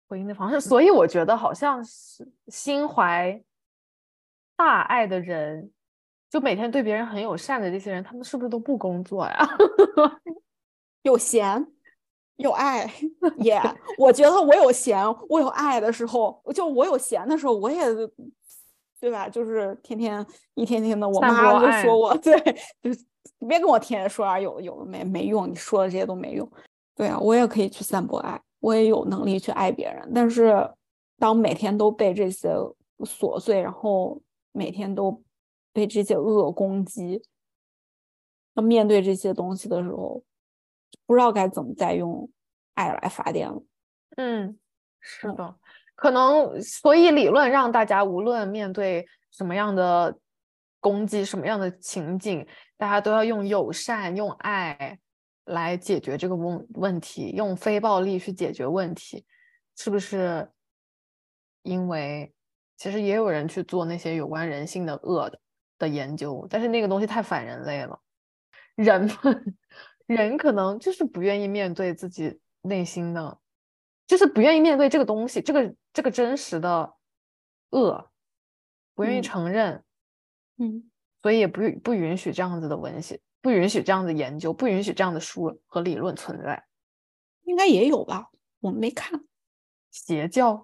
Speaker 2: 回应的方式。所以我觉得好像是心怀大爱的人，就每天对别人很友善的这些人，他们是不是都不工作呀？
Speaker 1: 有闲有爱也、yeah, 我觉得我有闲我有爱的时候，就我有闲的时候我也对吧，就是天天一天天的我妈就说我对，就你别跟我天天说点有有没没用，你说的这些都没用。对啊，我也可以去散播爱，我也有能力去爱别人，但是当每天都被这些琐碎，然后每天都被这些恶攻击，要面对这些东西的时候，不知道该怎么再用爱来发电了。
Speaker 2: 嗯，是的，嗯、可能所以理论让大家无论面对什么样的攻击、什么样的情景，大家都要用友善、用爱来解决这个问问题，用非暴力去解决问题，是不是？因为其实也有人去做那些有关人性的恶的的研究，但是那个东西太反人类了，人们人可能就是不愿意面对自己内心的，就是不愿意面对这个东西，这个这个真实的恶，不愿意承认，
Speaker 1: 嗯，
Speaker 2: 所以也不不允许这样子的文献，不允许这样的研究，不允许这样的书和理论存在。
Speaker 1: 应该也有吧，我没看。
Speaker 2: 邪教。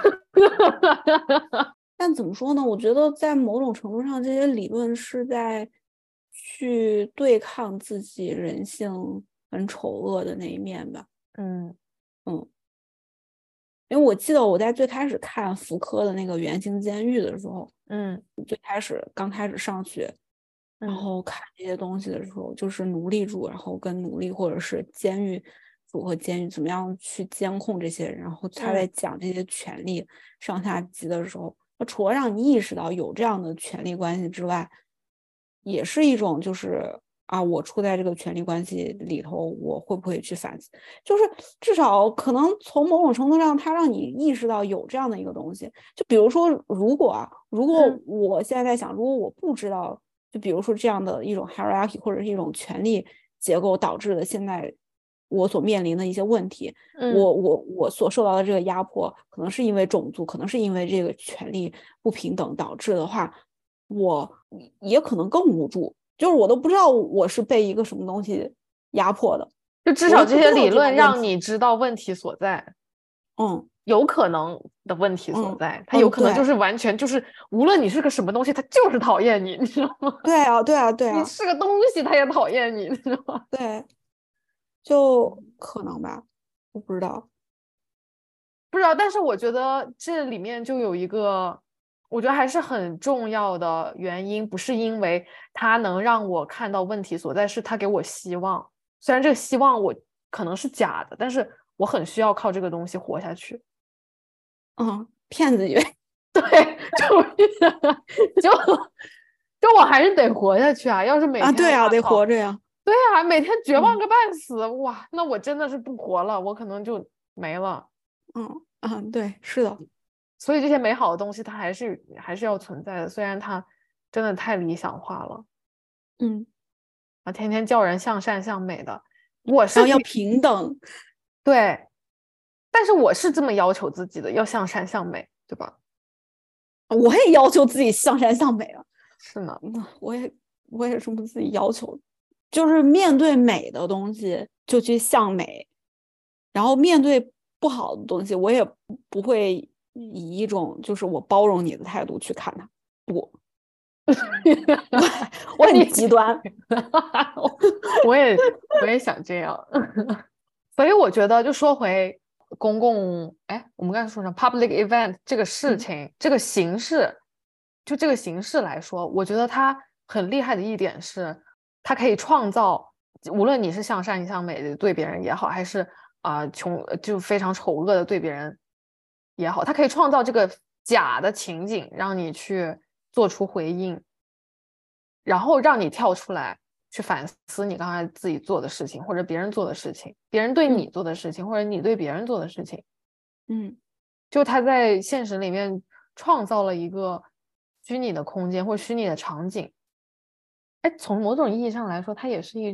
Speaker 1: 但怎么说呢？我觉得在某种程度上，这些理论是在去对抗自己人性很丑恶的那一面吧。
Speaker 2: 嗯
Speaker 1: 嗯，因为我记得我在最开始看福柯的那个《圆形监狱》的时候，
Speaker 2: 嗯，
Speaker 1: 最开始刚开始上学，然后看这些东西的时候，就是奴隶主，然后跟奴隶或者是监狱主和监狱怎么样去监控这些人，然后他在讲这些权利上下级的时候。除了让你意识到有这样的权力关系之外，也是一种就是啊，我处在这个权力关系里头，我会不会去反思？就是至少可能从某种程度上，它让你意识到有这样的一个东西。就比如说，如果啊，如果我现在在想，如果我不知道，就比如说这样的一种 hierarchy 或者是一种权力结构导致的现在我所面临的一些问题，
Speaker 2: 嗯、
Speaker 1: 我我我所受到的这个压迫，可能是因为种族，可能是因为这个权力不平等导致的话，我也可能更无助，就是我都不知道我是被一个什么东西压迫的，
Speaker 2: 就至少这些理论让你知道问题所在，
Speaker 1: 嗯，
Speaker 2: 有可能的问题所在，
Speaker 1: 嗯、
Speaker 2: 它有可能就是完全就是，无论你是个什么东西，它就是讨厌你，你知道吗？
Speaker 1: 对啊，对啊，对啊，
Speaker 2: 你是个东西，它也讨厌你，你知道吗？
Speaker 1: 对。就可能吧，我不知道，
Speaker 2: 不知道。但是我觉得这里面就有一个，我觉得还是很重要的原因，不是因为它能让我看到问题所在，是它给我希望。虽然这个希望我可能是假的，但是我很需要靠这个东西活下去。
Speaker 1: 嗯，骗子以为
Speaker 2: 对，就就就我还是得活下去啊！要是每天
Speaker 1: 啊，对啊，得活着呀。
Speaker 2: 对啊，每天绝望个半死，嗯、哇，那我真的是不活了，我可能就没了。
Speaker 1: 嗯嗯，对，是的。
Speaker 2: 所以这些美好的东西，它还是还是要存在的，虽然它真的太理想化了。
Speaker 1: 嗯，
Speaker 2: 啊，天天叫人向善向美的，我是
Speaker 1: 然后要平等。
Speaker 2: 对，但是我是这么要求自己的，要向善向美，对吧？
Speaker 1: 我也要求自己向善向美啊。
Speaker 2: 是呢，
Speaker 1: 我也我也这么自己要求，就是面对美的东西就去向美，然后面对不好的东西，我也不会以一种就是我包容你的态度去看它。不，我我很极端。
Speaker 2: 我也我也想这样。所以我觉得，就说回公共，哎，我们刚才说什么 public event 这个事情，嗯、这个形式，就这个形式来说，我觉得它很厉害的一点是，它可以创造，无论你是向善向美的对别人也好，还是啊、呃、穷就非常丑恶的对别人也好，它可以创造这个假的情景，让你去做出回应，然后让你跳出来。去反思你刚才自己做的事情，或者别人做的事情，别人对你做的事情，嗯、或者你对别人做的事情。
Speaker 1: 嗯，
Speaker 2: 就他在现实里面创造了一个虚拟的空间或虚拟的场景。哎，从某种意义上来说，它也是一种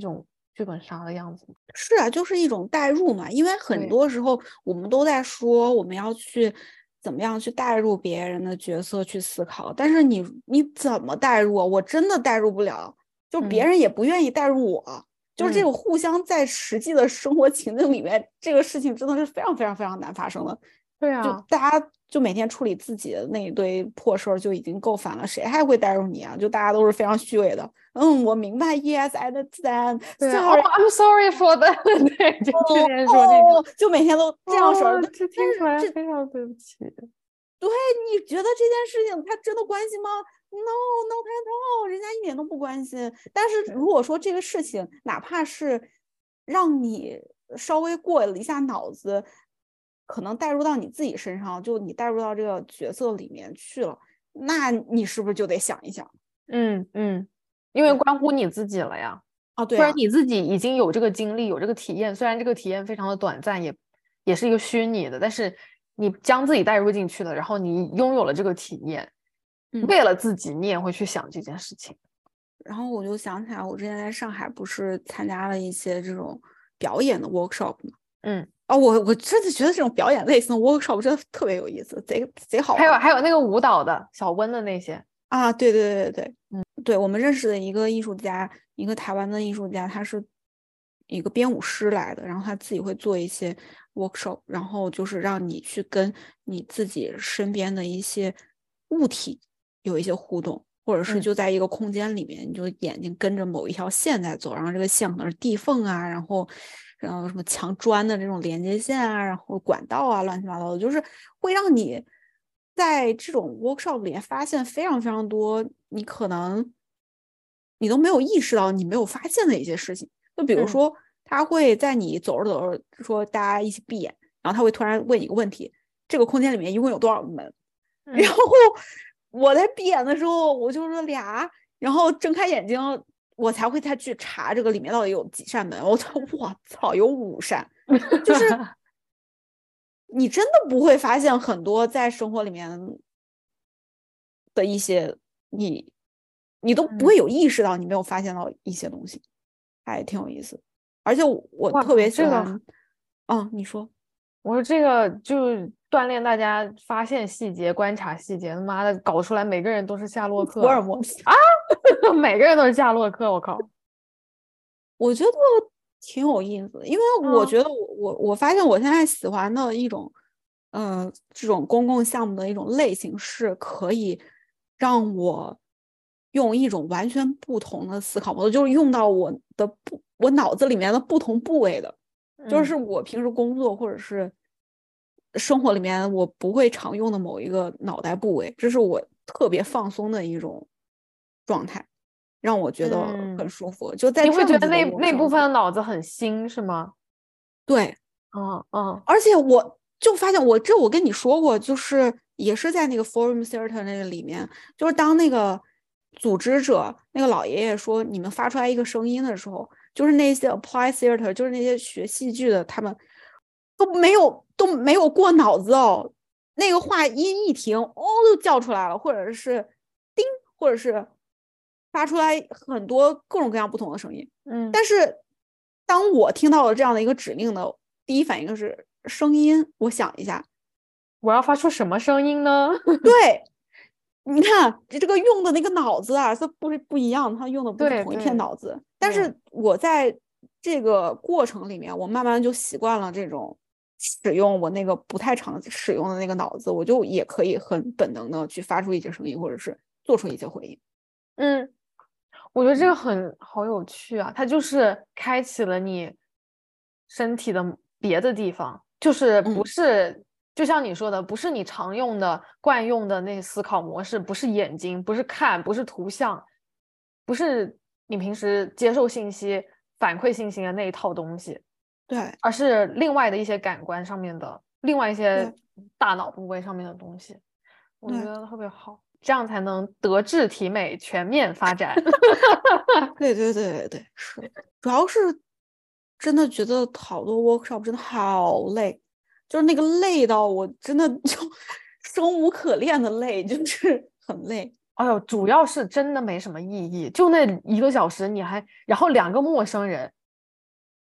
Speaker 2: 剧本杀的样子。
Speaker 1: 是啊，就是一种代入嘛，因为很多时候我们都在说我们要去怎么样去代入别人的角色去思考，但是你你怎么代入啊？我真的代入不了，就别人也不愿意代入我，嗯、就是这种互相在实际的生活情境里面，嗯、这个事情真的是非常非常非常难发生的。
Speaker 2: 对啊，
Speaker 1: 就大家就每天处理自己的那一堆破事儿就已经够烦了，谁还会代入你啊？就大家都是非常虚伪的。嗯，我明白 ，Yes, I understand.
Speaker 2: Sorry, oh, I'm sorry for that. 对，就之前说那种，
Speaker 1: 哦，就每天都这样式儿，
Speaker 2: 这听出来非常对不起。
Speaker 1: 对，你觉得这件事情他真的关心吗 ？No, no, no, no， 人家一点都不关心。但是如果说这个事情，哪怕是让你稍微过了一下脑子，可能带入到你自己身上，就你带入到这个角色里面去了，那你是不是就得想一想？
Speaker 2: 嗯嗯，因为关乎你自己了呀。
Speaker 1: 啊，对啊，
Speaker 2: 虽然你自己已经有这个经历，有这个体验，虽然这个体验非常的短暂，也也是一个虚拟的，但是你将自己带入进去了，然后你拥有了这个体验，
Speaker 1: 嗯、
Speaker 2: 为了自己，你也会去想这件事情。
Speaker 1: 然后我就想起来，我之前在上海不是参加了一些这种表演的 workshop 吗？
Speaker 2: 嗯。
Speaker 1: 啊、哦，我我真的觉得这种表演类型的 workshop 真的特别有意思，贼贼好玩。
Speaker 2: 还有还有那个舞蹈的小温的那些
Speaker 1: 啊，对对对对对，嗯，对我们认识的一个艺术家，一个台湾的艺术家，他是一个编舞师来的，然后他自己会做一些 workshop，然后就是让你去跟你自己身边的一些物体有一些互动，或者是就在一个空间里面，嗯、你就眼睛跟着某一条线在走，然后这个线可能是地缝啊，然后。然后什么墙砖的这种连接线啊，然后管道啊，乱七八糟的，就是会让你在这种 workshop 里面发现非常非常多你可能你都没有意识到你没有发现的一些事情。就比如说，嗯、他会在你走着走着说大家一起闭眼，然后他会突然问你一个问题：这个空间里面一共有多少个门？嗯、然后我在闭眼的时候，我就说俩，然后睁开眼睛。我才会再去查这个里面到底有几扇门，我操，我操，有五扇，就是你真的不会发现很多在生活里面的一些你你都不会有意识到你没有发现到一些东西，还挺有意思。而且我, 我特别喜欢，嗯、这个，你说，
Speaker 2: 我说这个就锻炼大家发现细节、观察细节，他妈的搞出来每个人都是夏洛克，
Speaker 1: 福尔摩斯
Speaker 2: 啊，每个人都是夏洛克，我靠。
Speaker 1: 我觉得挺有意思的，因为我觉得我、嗯、我我发现我现在喜欢的一种，嗯、呃，这种公共项目的一种类型是可以让我用一种完全不同的思考模式，就是用到我的不我脑子里面的不同部位的，
Speaker 2: 嗯、
Speaker 1: 就是我平时工作或者是生活里面我不会常用的某一个脑袋部位，这是我特别放松的一种状态。让我觉得很舒服，嗯、就在
Speaker 2: 你会觉得那那部分的脑子很新是吗？
Speaker 1: 对，
Speaker 2: 嗯嗯，
Speaker 1: 而且我就发现我这我跟你说过，就是也是在那个 Forum Theater 那个里面，就是当那个组织者那个老爷爷说你们发出来一个声音的时候，就是那些 Apply Theater， 就是那些学戏剧的，他们都没有都没有过脑子哦，那个话音一停，哦都叫出来了，或者是叮，或者是。发出来很多各种各样不同的声音，
Speaker 2: 嗯，
Speaker 1: 但是当我听到了这样的一个指令的第一反应是声音，我想一下，
Speaker 2: 我要发出什么声音呢？
Speaker 1: 对，你看这个用的那个脑子啊，它不是不一样，它用的不是同一片脑子，但是我在这个过程里面，我慢慢就习惯了这种使用我那个不太常使用的那个脑子，我就也可以很本能的去发出一些声音，或者是做出一些回应，
Speaker 2: 嗯。我觉得这个很好有趣啊，它就是开启了你身体的别的地方，就是不是、嗯、就像你说的，不是你常用的惯用的那思考模式，不是眼睛，不是看，不是图像，不是你平时接受信息反馈信息的那一套东西，
Speaker 1: 对，
Speaker 2: 而是另外的一些感官上面的，另外一些大脑部位上面的东西，我觉得特别好。这样才能德智体美全面发展。
Speaker 1: 对对对对对，是，主要是真的觉得好多 workshop 真的好累，就是那个累到我真的就生无可恋的累，就是很累。
Speaker 2: 哎呦，主要是真的没什么意义，就那一个小时，你还然后两个陌生人，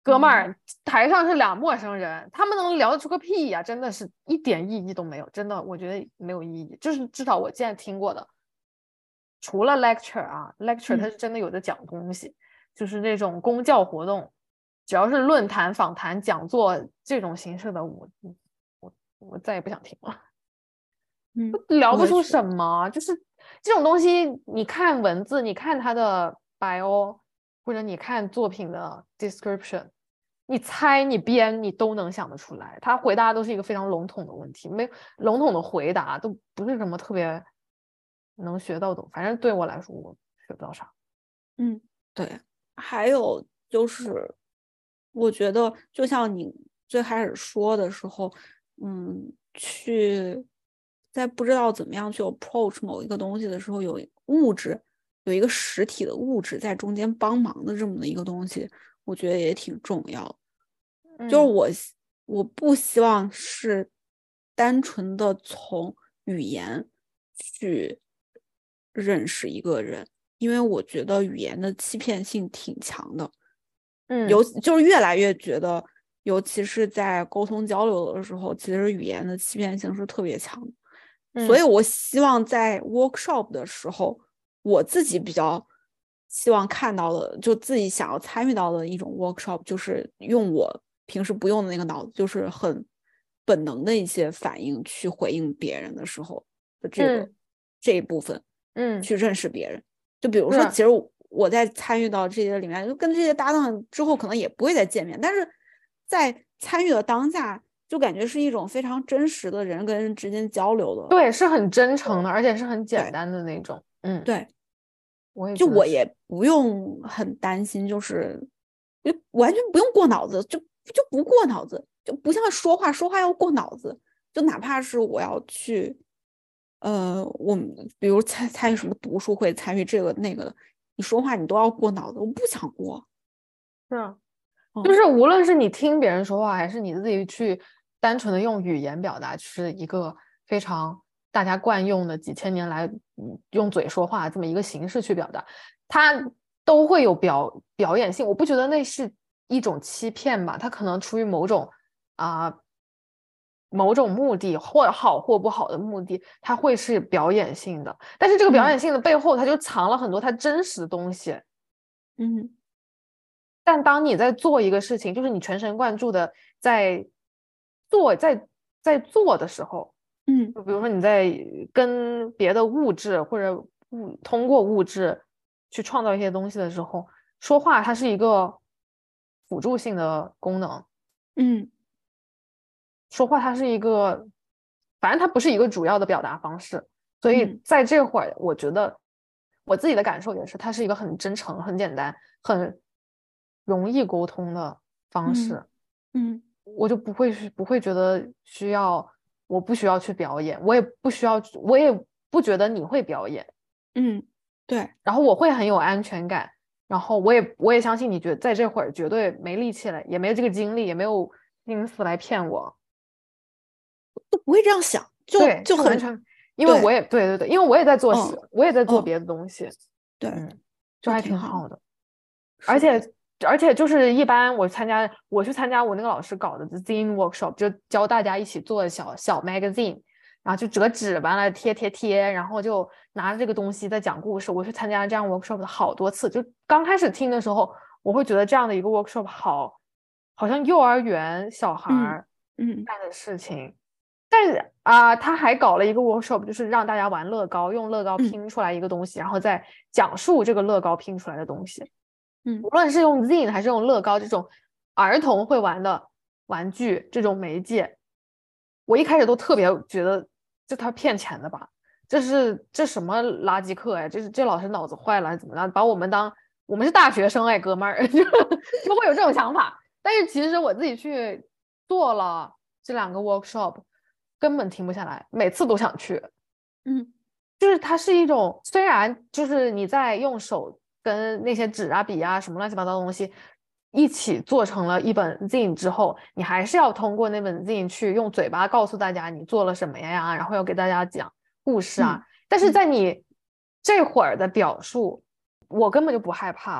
Speaker 2: 哥们儿，台上是俩陌生人，他们能聊得出个屁呀、真的是一点意义都没有，真的，我觉得没有意义。就是至少我现在听过的，除了 lecture 啊，lecture 它
Speaker 1: 嗯
Speaker 2: 是真的有的讲东西，就是那种公教活动，只要是论坛、访谈、讲座这种形式的，我我我再也不想听了。
Speaker 1: 嗯，
Speaker 2: 聊不出
Speaker 1: 我也觉得，
Speaker 2: 什么，就是这种东西，你看文字，你看它的 bio，或者你看作品的 description，你猜你编你都能想得出来。他回答都是一个非常笼统的问题，没有笼统的回答都不是什么特别能学到的。反正对我来说，我学不到啥。
Speaker 1: 嗯，对。还有就是，我觉得就像你最开始说的时候，嗯，去在不知道怎么样去 approach 某一个东西的时候，有物质，有一个实体的物质在中间帮忙的这么的一个东西，我觉得也挺重要的。就是
Speaker 2: 嗯
Speaker 1: 我希我不希望是单纯的从语言去认识一个人，因为我觉得语言的欺骗性挺强的，
Speaker 2: 嗯
Speaker 1: 尤就是越来越觉得，尤其是在沟通交流的时候，其实语言的欺骗性是特别强的。所以
Speaker 2: 嗯
Speaker 1: 我希望在 workshop 的时候，我自己比较希望看到的，就自己想要参与到的一种 workshop，就是用我平时不用的那个脑子，就是很本能的一些反应去回应别人的时候的这个
Speaker 2: 嗯
Speaker 1: 这一部分，
Speaker 2: 嗯，
Speaker 1: 去认识别人。就比如说，
Speaker 2: 是。
Speaker 1: 其实我在参与到这些里面，就跟这些搭档之后可能也不会再见面，但是在参与的当下，就感觉是一种非常真实的人跟人之间交流的。
Speaker 2: 对，是很真诚的，而且是很简
Speaker 1: 对
Speaker 2: 单的那种。嗯，
Speaker 1: 对，
Speaker 2: 我也觉得是。
Speaker 1: 就我也不用很担心，就是就完全不用过脑子，就就不过脑子，就不像说话，说话要过脑子。就哪怕是我要去，呃，我们比如参参与什么读书会，参与这个那个的，你说话你都要过脑子，我不想过。
Speaker 2: 是啊，就
Speaker 1: 嗯
Speaker 2: 是无论是你听别人说话，还是你自己去单纯的用语言表达，就是一个非常大家惯用的几千年来嗯用嘴说话这么一个形式去表达，它都会有表表演性。我不觉得那是一种欺骗吧，它可能出于某种啊、某种目的，或好或不好的目的，它会是表演性的。但是这个表
Speaker 1: 嗯
Speaker 2: 演性的背后，它就藏了很多它真实的东西。
Speaker 1: 嗯
Speaker 2: 但当你在做一个事情，就是你全神贯注的在做，在在做的时候，
Speaker 1: 嗯
Speaker 2: 就比如说你在跟别的物质或者物通过物质去创造一些东西的时候，说话它是一个辅助性的功能，
Speaker 1: 嗯
Speaker 2: 说话它是一个，反正它不是一个主要的表达方式。所以
Speaker 1: 嗯
Speaker 2: 在这会儿，我觉得我自己的感受也是，它是一个很真诚、很简单、很容易沟通的方
Speaker 1: 嗯
Speaker 2: 式。
Speaker 1: 嗯
Speaker 2: 我就不会不会觉得需要，我不需要去表演，我也不需要，我也不觉得你会表演，
Speaker 1: 嗯，对，
Speaker 2: 然后我会很有安全感，然后我也我也相信你觉得在这会儿绝对没力气了，也没有这个精力，也没有心思来骗我。
Speaker 1: 都不会这样想，就
Speaker 2: 对，
Speaker 1: 就很
Speaker 2: 就完全，因为我
Speaker 1: 对，
Speaker 2: 也对对对，因为我也在做事，
Speaker 1: 嗯
Speaker 2: 我也在做
Speaker 1: 嗯，
Speaker 2: 别的东西。
Speaker 1: 对，
Speaker 2: 嗯，就
Speaker 1: 就
Speaker 2: 还
Speaker 1: 挺好的。
Speaker 2: 挺好的。而且
Speaker 1: 是的，
Speaker 2: 而且就是一般我参加我去参加我那个老师搞的 zine workshop，就教大家一起做小小 magazine，然后就折纸完了贴贴贴，然后就拿着这个东西在讲故事。我去参加这样 workshop 的好多次，就刚开始听的时候，我会觉得这样的一个 workshop 好，好像幼儿园小孩
Speaker 1: 嗯
Speaker 2: 儿
Speaker 1: 嗯
Speaker 2: 干的事情。但是啊、他还搞了一个 workshop，就是让大家玩乐高，用乐高
Speaker 1: 嗯
Speaker 2: 拼出来一个东西，然后再讲述这个乐高拼出来的东西。
Speaker 1: 嗯
Speaker 2: 无论是用 zine 还是用乐高这种儿童会玩的玩具这种媒介，我一开始都特别觉得这他骗钱的吧，这是这什么垃圾课呀？这是这老师脑子坏了还是怎么着？把我们当我们是大学生哎，哥们儿，就就会有这种想法。但是其实我自己去做了这两个 workshop，根本停不下来，每次都想去。
Speaker 1: 嗯
Speaker 2: 就是它是一种，虽然就是你在用手跟那些纸啊、笔啊什么乱七八糟的东西一起做成了一本 zine 之后，你还是要通过那本 zine 去用嘴巴告诉大家你做了什么呀，然后要给大家讲故事啊。
Speaker 1: 嗯
Speaker 2: 但是
Speaker 1: 嗯
Speaker 2: 在你这会儿的表述，我根本就不害怕，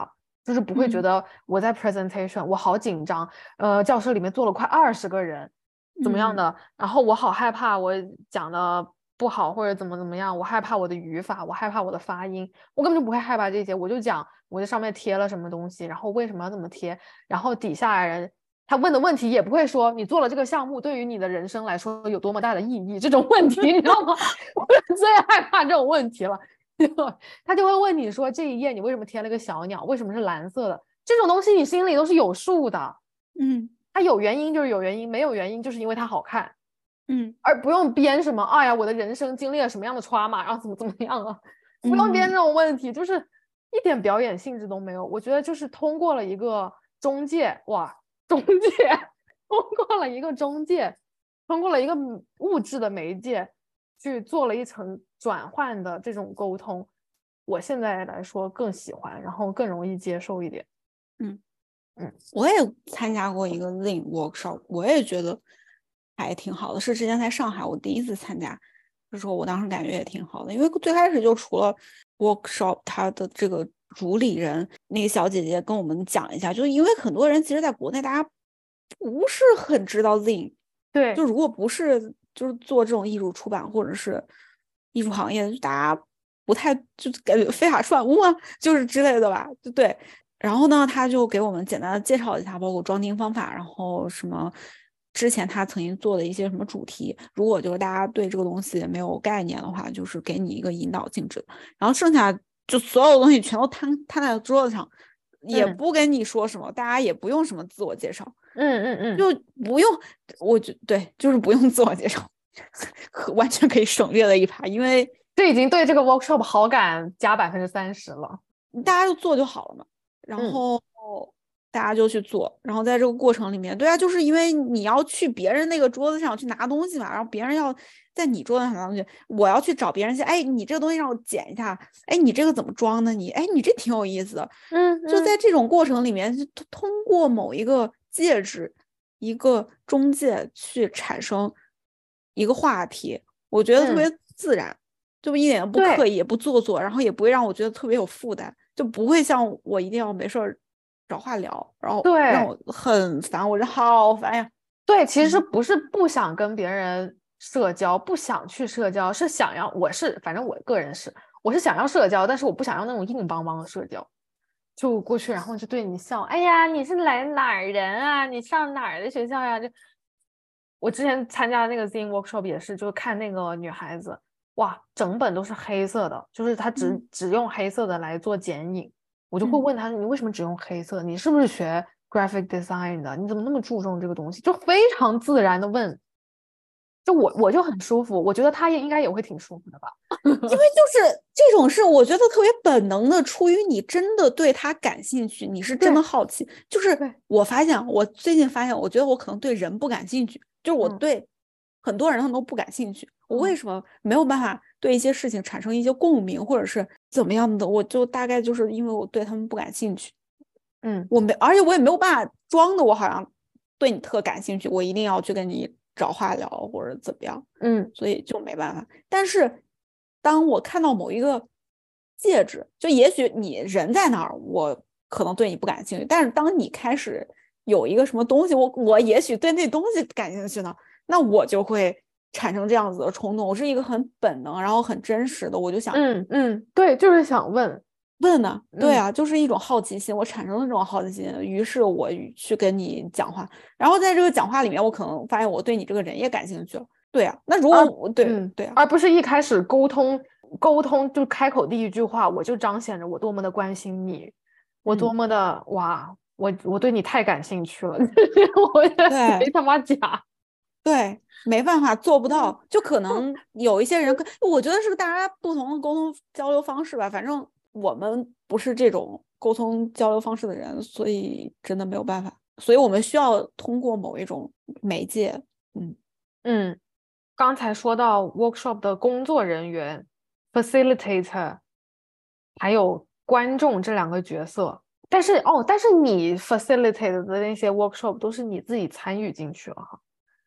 Speaker 2: 就是不会觉得我在 presentation、嗯、我好紧张，呃，教室里面坐了快二十个人，怎么样的、嗯、然后我好害怕我讲的不好或者怎么怎么样，我害怕我的语法，我害怕我的发音，我根本就不会害怕这些，我就讲我在上面贴了什么东西，然后为什么要这么贴，然后底下人他问的问题也不会说你做了这个项目对于你的人生来说有多么大的意义这种问题你知道吗？我最害怕这种问题了他就会问你说这一页你为什么贴了个小鸟，为什么是蓝色的，这种东西你心里都是有数的。
Speaker 1: 嗯，
Speaker 2: 它有原因就是有原因，没有原因就是因为它好看。
Speaker 1: 嗯，
Speaker 2: 而不用编什么哎呀我的人生经历了什么样的 trauma 然后怎么怎么样啊，不用编这种问题、嗯、就是一点表演性质都没有。我觉得就是通过了一个中介，哇中介通过了一个中介通过了一个物质的媒介去做了一层转换的这种沟通，我现在来说更喜欢，然后更容易接受一点。
Speaker 1: 嗯嗯，我也参加过一个 Zing workshop， 我也觉得还挺好的，是之前在上海我第一次参加，就是说我当时感觉也挺好的，因为最开始就除了 workshop 它的这个主理人那个小姐姐跟我们讲一下，就是因为很多人其实在国内大家不是很知道 Zing，
Speaker 2: 对，
Speaker 1: 就如果不是就是做这种艺术出版或者是艺术行业，大家不太就感觉非法出版物啊，就是之类的吧，就对。然后呢，他就给我们简单的介绍一下，包括装订方法，然后什么之前他曾经做的一些什么主题。如果就是大家对这个东西没有概念的话，就是给你一个引导性质。然后剩下就所有东西全都摊摊在桌子上，也不跟你说什么，嗯、大家也不用什么自我介绍。
Speaker 2: 嗯嗯嗯，
Speaker 1: 就不用，我觉对，就是不用自我介绍，完全可以省略了一趴，因为
Speaker 2: 这已经对这个 workshop 好感加百分之三十了。
Speaker 1: 大家就做就好了嘛。然后大家就去做，然后在这个过程里面，对啊，就是因为你要去别人那个桌子上去拿东西嘛，然后别人要在你桌子上拿东西，我要去找别人去，哎，你这个东西让我剪一下，哎，你这个怎么装的？你，哎，你这挺有意思的，
Speaker 2: 嗯，
Speaker 1: 就在这种过程里面，通过某一个介质，一个中介去产生一个话题，我觉得特别自然，就一点都不刻意，也不做作，然后也不会让我觉得特别有负担。就不会像我一定要没事儿找话聊，然后让我很烦，我这好烦呀。
Speaker 2: 对，其实不是不想跟别人社交，不想去社交，是想要，我是反正我个人是，我是想要社交，但是我不想要那种硬邦邦的社交，就过去然后就对你笑，哎呀，你是来哪儿人啊？你上哪儿的学校呀？就我之前参加的那个 Zing workshop 也是，就是看那个女孩子。哇，整本都是黑色的，就是他只、嗯、只用黑色的来做剪影，我就会问他、嗯、你为什么只用黑色？你是不是学 graphic design 的？你怎么那么注重这个东西？就非常自然的问，就我我就很舒服，我觉得他也应该也会挺舒服的吧。
Speaker 1: 因为就是这种事，我觉得特别本能的，出于你真的对他感兴趣，你是真的好奇。就是我发现，我最近发现，我觉得我可能对人不感兴趣，就是我对、嗯。很多人他都不感兴趣，我为什么没有办法对一些事情产生一些共鸣，或者是怎么样的？我就大概就是因为我对他们不感兴趣，
Speaker 2: 嗯，
Speaker 1: 我没，而且我也没有办法装的我好像对你特感兴趣，我一定要去跟你找话聊或者怎么样，
Speaker 2: 嗯，
Speaker 1: 所以就没办法。但是当我看到某一个介质，就也许你人在那儿，我可能对你不感兴趣，但是当你开始有一个什么东西，我我也许对那东西感兴趣呢。那我就会产生这样子的冲动，我是一个很本能，然后很真实的，我就想，
Speaker 2: 嗯嗯，对，就是想问
Speaker 1: 问呢，对啊，嗯、就是一种好奇心，我产生了这种好奇心，于是我去跟你讲话，然后在这个讲话里面，我可能发现我对你这个人也感兴趣了，对啊，那如果我、啊、对、嗯、对啊，
Speaker 2: 而不是一开始沟通沟通就开口第一句话，我就彰显着我多么的关心你，我多么的、嗯、哇，我我对你太感兴趣了，我觉得贼他妈假。
Speaker 1: 对，没办法，做不到，就可能有一些人，我觉得是大家不同的沟通交流方式吧。反正我们不是这种沟通交流方式的人，所以真的没有办法。所以我们需要通过某一种媒介。嗯
Speaker 2: 嗯，刚才说到 workshop 的工作人员、facilitator， 还有观众这两个角色，但是哦，但是你 facilitate 的那些 workshop 都是你自己参与进去了哈。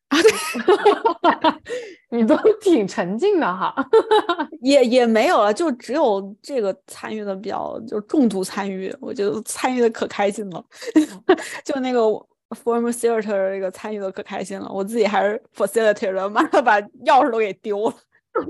Speaker 1: 啊，对，
Speaker 2: 你都挺沉浸的哈。
Speaker 1: 也也没有了，就只有这个参与的比较，就是重度参与，我觉得参与的可开心了，就那个 form theater 这个参与的可开心了，我自己还是 facilitator，妈的把钥匙都给丢了。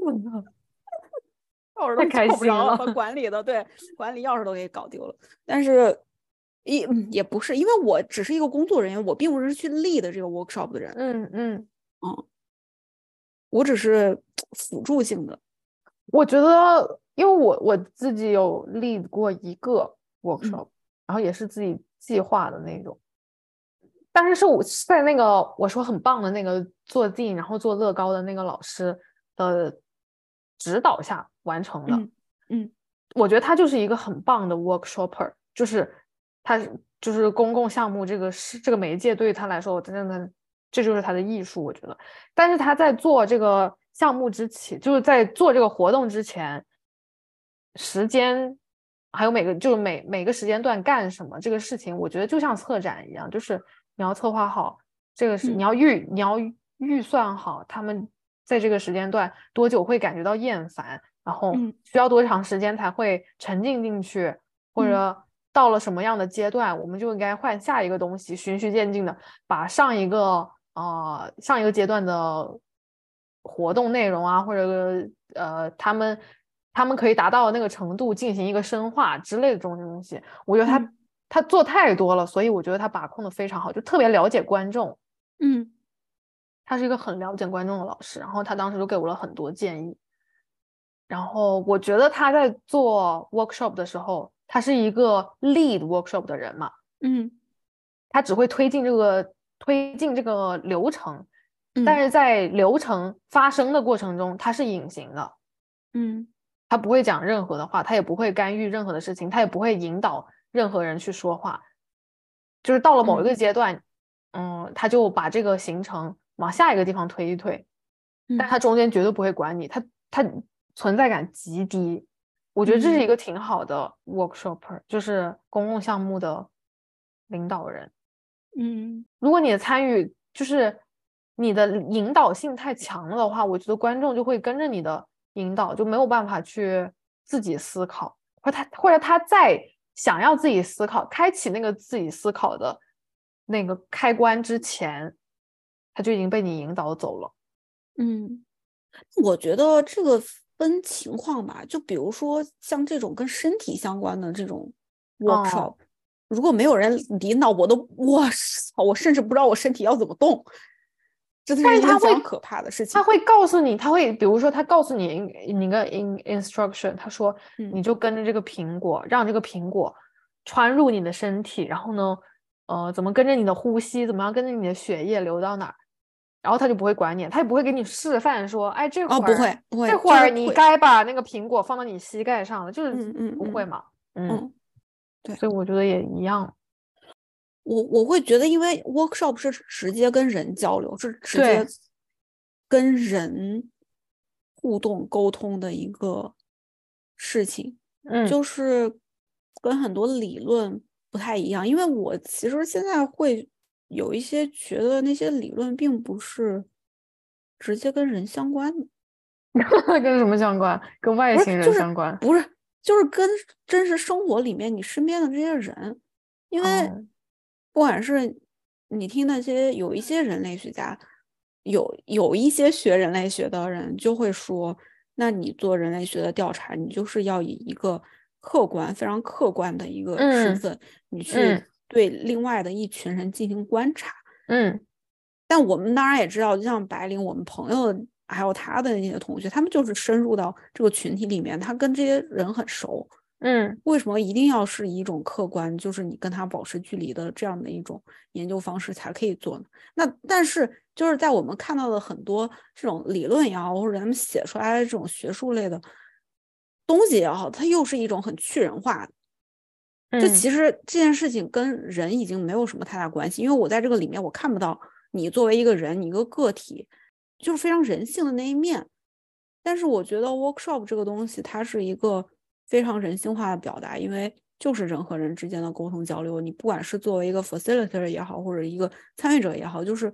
Speaker 1: 钥匙都
Speaker 2: 太开
Speaker 1: 找不着了，
Speaker 2: 心了。
Speaker 1: 把管理的对管理钥匙都给搞丢了。但是一嗯也不是，因为我只是一个工作人员，我并不是去 lead 这个 workshop 的人，
Speaker 2: 嗯嗯，
Speaker 1: 嗯，我只是辅助性的。
Speaker 2: 我觉得，因为我我自己有 lead 过一个 workshop，、
Speaker 1: 嗯、
Speaker 2: 然后也是自己计划的那种，但是是我在那个我说很棒的那个做 dean 然后做乐高的那个老师的指导下完成的。
Speaker 1: 嗯嗯，
Speaker 2: 我觉得他就是一个很棒的 workshopper，就是他就是公共项目这个是这个媒介对于他来说，我真的这就是他的艺术，我觉得。但是他在做这个项目之前，就是在做这个活动之前，时间还有每个就是每每个时间段干什么这个事情，我觉得就像策展一样，就是你要策划好这个是、
Speaker 1: 嗯、
Speaker 2: 你要预你要预算好他们在这个时间段多久会感觉到厌烦，然后
Speaker 1: 嗯
Speaker 2: 需要多长时间才会沉浸进去，或
Speaker 1: 嗯
Speaker 2: 者到了什么样的阶段，我们就应该换下一个东西，循序渐进的把上一个呃上一个阶段的活动内容啊，或者呃他们他们可以达到的那个程度进行一个深化之类的这种东西，我觉得他、
Speaker 1: 嗯
Speaker 2: 他做太多了，所以我觉得他把控的非常好，就特别了解观众。
Speaker 1: 嗯
Speaker 2: 他是一个很了解观众的老师，然后他当时就给我了很多建议。然后我觉得他在做 workshop 的时候，他是一个 lead workshop 的人嘛，
Speaker 1: 嗯
Speaker 2: 他只会推进这个推进这个流程，但
Speaker 1: 嗯
Speaker 2: 是在流程发生的过程中，他是隐形的，
Speaker 1: 嗯
Speaker 2: 他不会讲任何的话，他也不会干预任何的事情，他也不会引导任何人去说话。就是到了某一
Speaker 1: 嗯
Speaker 2: 个阶段，嗯，他就把这个行程往下一个地方推一推，但
Speaker 1: 嗯
Speaker 2: 他中间绝对不会管你，他他存在感极低。我觉得这是
Speaker 1: 嗯
Speaker 2: 一个挺好的 workshopper，就是公共项目的领导人。
Speaker 1: 嗯
Speaker 2: 如果你的参与就是你的引导性太强了的话，我觉得观众就会跟着你的引导，就没有办法去自己思考，或者他或者他在想要自己思考，开启那个自己思考的那个开关之前，他就已经被你引导走了。
Speaker 1: 嗯，我觉得这个分情况吧，就比如说像这种跟身体相关的这种 workshop，、
Speaker 2: 哦，
Speaker 1: 如果没有人引导，我都我操，我甚至不知道我身体要怎么动，这是一件
Speaker 2: 但是他会
Speaker 1: 非常可怕的事情。
Speaker 2: 他会告诉你，他会比如说他告诉你你个 in instruction，他说
Speaker 1: 嗯
Speaker 2: 你就跟着这个苹果，让这个苹果穿入你的身体，然后呢，呃，怎么跟着你的呼吸，怎么样跟着你的血液流到哪儿，然后他就不会管你，他也不会给你示范说，哎，这
Speaker 1: 哦，
Speaker 2: 会儿
Speaker 1: 不会不会，
Speaker 2: 这会
Speaker 1: 就是
Speaker 2: 儿你
Speaker 1: 会，
Speaker 2: 该把那个苹果放到你膝盖上了，就是
Speaker 1: 嗯嗯嗯
Speaker 2: 不会嘛，嗯，
Speaker 1: 嗯，对。
Speaker 2: 所以我觉得也一样，
Speaker 1: 我我会觉得，因为 workshop 是直接跟人交流，是直接
Speaker 2: 对，
Speaker 1: 跟人互动沟通的一个事情，
Speaker 2: 嗯
Speaker 1: 就是跟很多理论不太一样。因为我其实现在会有一些觉得那些理论并不是直接跟人相关的。
Speaker 2: 跟什么相关？跟外星
Speaker 1: 不是，就是
Speaker 2: 人相关，
Speaker 1: 不是，就是跟真实生活里面你身边的这些人，因为
Speaker 2: 哦，
Speaker 1: 不管是你听那些有一些人类学家，有有一些学人类学的人就会说，那你做人类学的调查，你就是要以一个客观、非常客观的一个身
Speaker 2: 嗯
Speaker 1: 份，你去
Speaker 2: 嗯
Speaker 1: 对另外的一群人进行观察。
Speaker 2: 嗯。
Speaker 1: 但我们当然也知道，就像白领，我们朋友还有他的那些同学，他们就是深入到这个群体里面，他跟这些人很熟。
Speaker 2: 嗯
Speaker 1: 为什么一定要是一种客观，就是你跟他保持距离的这样的一种研究方式才可以做呢？那但是就是在我们看到的很多这种理论也好，或者他们写出来的这种学术类的东西也好，它又是一种很去人化的。就
Speaker 2: 嗯
Speaker 1: 其实这件事情跟人已经没有什么太大关系，因为我在这个里面我看不到你作为一个人，你一个个体，就是非常人性的那一面。但是我觉得 workshop 这个东西，它是一个非常人性化的表达，因为就是人和人之间的沟通交流。你不管是作为一个 facilitator 也好，或者一个参与者也好，就是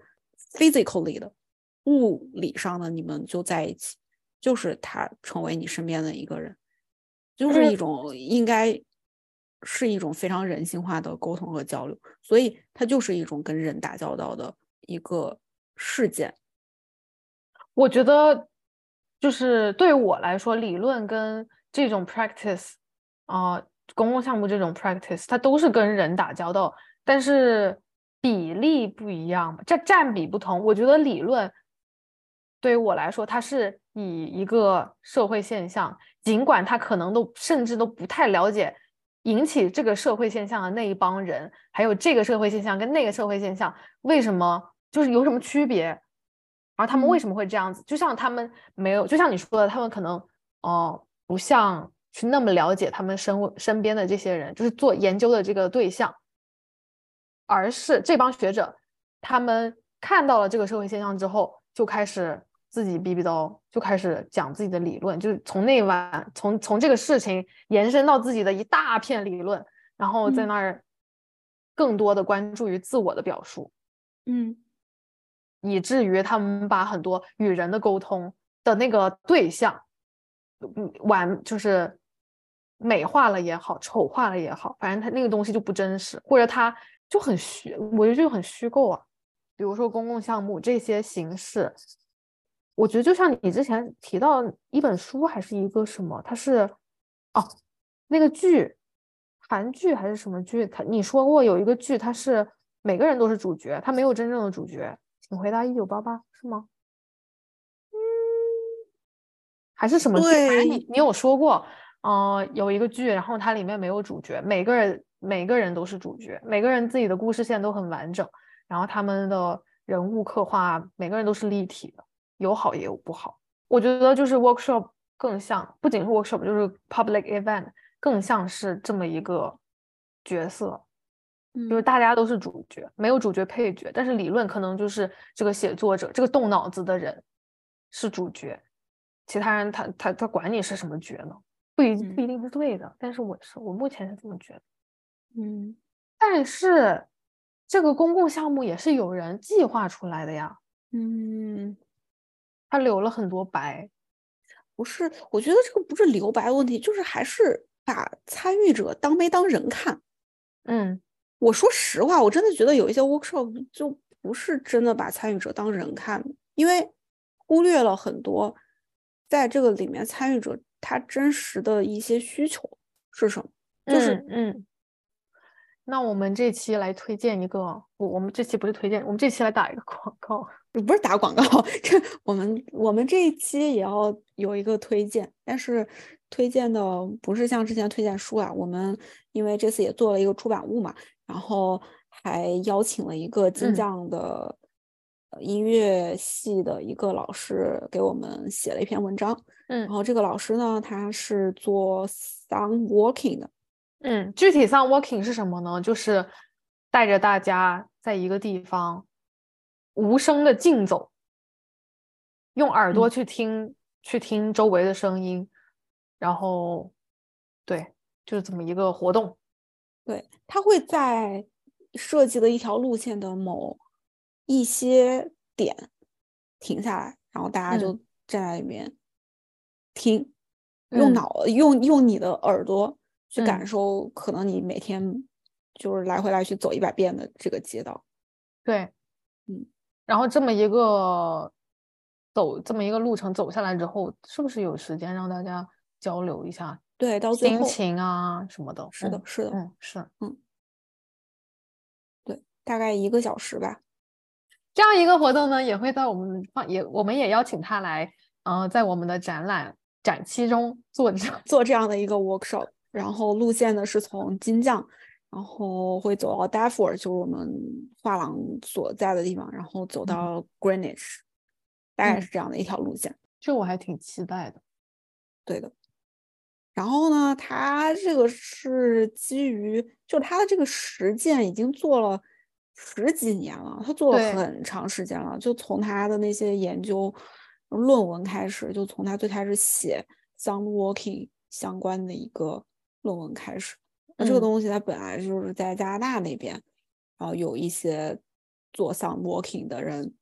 Speaker 1: physically 的物理上的你们就在一起，就是他成为你身边的一个人，就是一种应该是一种非常人性化的沟通和交流，所以它就是一种跟人打交道的一个事件。
Speaker 2: 我觉得就是对于我来说，理论跟这种 practice 啊、呃，公共项目这种 practice 它都是跟人打交道，但是比例不一样，这占比不同。我觉得理论对于我来说，它是以一个社会现象，尽管他可能都甚至都不太了解引起这个社会现象的那一帮人，还有这个社会现象跟那个社会现象为什么就是有什么区别，而他们为什么会这样子？嗯、就像他们没有，就像你说的，他们可能哦、呃、不像去那么了解他们身身边的这些人，就是做研究的这个对象，而是这帮学者他们看到了这个社会现象之后，就开始自己逼逼叨，就开始讲自己的理论，就是从那晚从从这个事情延伸到自己的一大片理论，然后在那儿更多的关注于自我的表述，
Speaker 1: 嗯，
Speaker 2: 以至于他们把很多与人的沟通的那个对象，嗯，完就是美化了也好，丑化了也好，反正他那个东西就不真实，或者他就很虚，我觉得就很虚构啊。比如说公共项目这些形式，我觉得就像你之前提到一本书还是一个什么，它是哦那个剧，韩剧还是什么剧？它你说过有一个剧，它是每个人都是主角，它没有真正的主角。请回答一九八八是吗？嗯，还是什么剧？反正你
Speaker 1: 对，
Speaker 2: 你有说过，呃，有一个剧，然后它里面没有主角，每个人每个人都是主角，每个人自己的故事线都很完整，然后他们的人物刻画，每个人都是立体的，有好也有不好。我觉得就是 workshop 更像，不仅是 workshop，就是 public event 更像是这么一个角色，就是
Speaker 1: 嗯
Speaker 2: 大家都是主角，没有主角配角，但是理论可能就是这个写作者，这个动脑子的人是主角，其他人他他他管你是什么角呢？不一不一定是对的，但是我是我目前是这么觉得。
Speaker 1: 嗯
Speaker 2: 但是这个公共项目也是有人计划出来的呀，
Speaker 1: 嗯，
Speaker 2: 他留了很多白。
Speaker 1: 不是，我觉得这个不是留白的问题，就是还是把参与者当没当人看。
Speaker 2: 嗯
Speaker 1: 我说实话，我真的觉得有一些 workshop 就不是真的把参与者当人看，因为忽略了很多在这个里面参与者他真实的一些需求是什么，就是
Speaker 2: 嗯嗯。那我们这期来推荐一个，我我们这期不是推荐，我们这期来打一个广告。
Speaker 1: 不是打广告，这我们我们这一期也要有一个推荐，但是推荐的不是像之前推荐书啊，我们因为这次也做了一个出版物嘛，然后还邀请了一个金
Speaker 2: 嗯
Speaker 1: 匠的呃音乐系的一个老师给我们写了一篇文章，然
Speaker 2: 嗯
Speaker 1: 后这个老师呢，他是做 sound walking 的，
Speaker 2: 嗯，具体 sound walking 是什么呢？就是带着大家在一个地方无声的竞走，用耳朵
Speaker 1: 嗯，
Speaker 2: 去听去听周围的声音，然后对，就是这么一个活动。
Speaker 1: 对，他会在设计的一条路线的某一些点停下来，然后大家就
Speaker 2: 嗯
Speaker 1: 站在里面听，用
Speaker 2: 嗯
Speaker 1: 脑用用你的耳朵去感
Speaker 2: 嗯，
Speaker 1: 受，可能你每天就是来回来去走一百遍的这个街道。
Speaker 2: 对。
Speaker 1: 嗯，
Speaker 2: 然后这么一个走这么一个路程走下来之后，是不是有时间让大家交流一下
Speaker 1: 对，到最后
Speaker 2: 心情啊什么的？
Speaker 1: 是的，
Speaker 2: 嗯
Speaker 1: 是的，
Speaker 2: 嗯，是
Speaker 1: 嗯，对，大概一个小时吧。
Speaker 2: 这样一个活动呢，也会在我们放也我们也邀请他来，呃，在我们的展览展期中做这
Speaker 1: 做这样的一个 workshop，然后路线呢是从金匠，然后会走到 Dartford，就是我们画廊所在的地方，然后走
Speaker 2: 嗯
Speaker 1: 到 Greenwich，大概是
Speaker 2: 嗯，
Speaker 1: 这样的一条路线。
Speaker 2: 这我还挺期待的。
Speaker 1: 对的。然后呢，他这个是基于，就他的这个实践已经做了十几年了，他做了
Speaker 2: 对，
Speaker 1: 很长时间了，就从他的那些研究论文开始，就从他最开始写 sound walking 相关的一个论文开始。那这个
Speaker 2: 嗯
Speaker 1: 东西它本来就是在加拿大那边，然后有一些做 sound walking 的人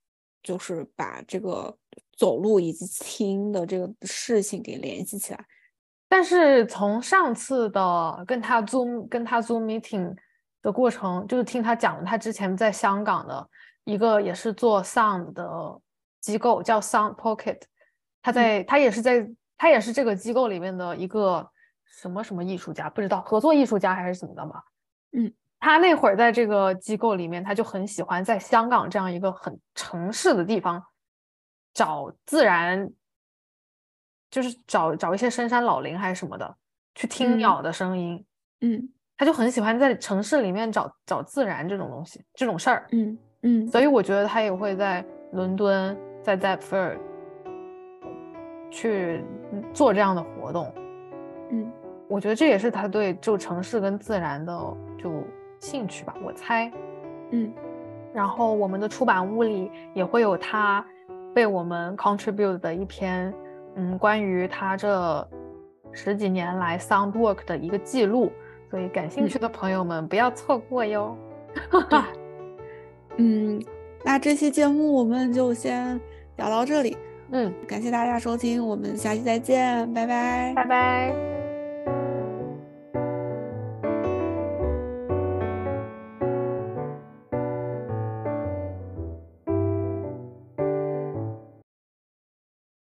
Speaker 1: 就是把这个走路以及听的这个事情给联系起来。
Speaker 2: 但是从上次的跟他 Zoom 跟他 Zoom meeting 的过程，就是听他讲他之前在香港的一个也是做 sound 的机构叫 Sound Pocket， 他在、嗯、他也是在他也是这个机构里面的一个什么什么艺术家，不知道合作艺术家还是怎么的吧。
Speaker 1: 嗯，
Speaker 2: 他那会儿在这个机构里面，他就很喜欢在香港这样一个很城市的地方找自然，就是找找一些深山老林还是什么的，去听鸟的声音。
Speaker 1: 嗯，
Speaker 2: 他就很喜欢在城市里面找找自然这种东西，这种事儿。
Speaker 1: 嗯嗯，
Speaker 2: 所以我觉得他也会在伦敦，在 Deptford 去做这样的活动。
Speaker 1: 嗯，
Speaker 2: 我觉得这也是他对就城市跟自然的就兴趣吧，我猜。
Speaker 1: 嗯，
Speaker 2: 然后我们的出版物里也会有他被我们 contribute 的一篇，嗯，关于他这十几年来 sound work 的一个记录，所以感兴趣的朋友们不要错过哟。
Speaker 1: 嗯，那这期节目我们就先聊到这里。
Speaker 2: 嗯，
Speaker 1: 感谢大家收听，我们下期再见，拜拜，
Speaker 2: 拜拜。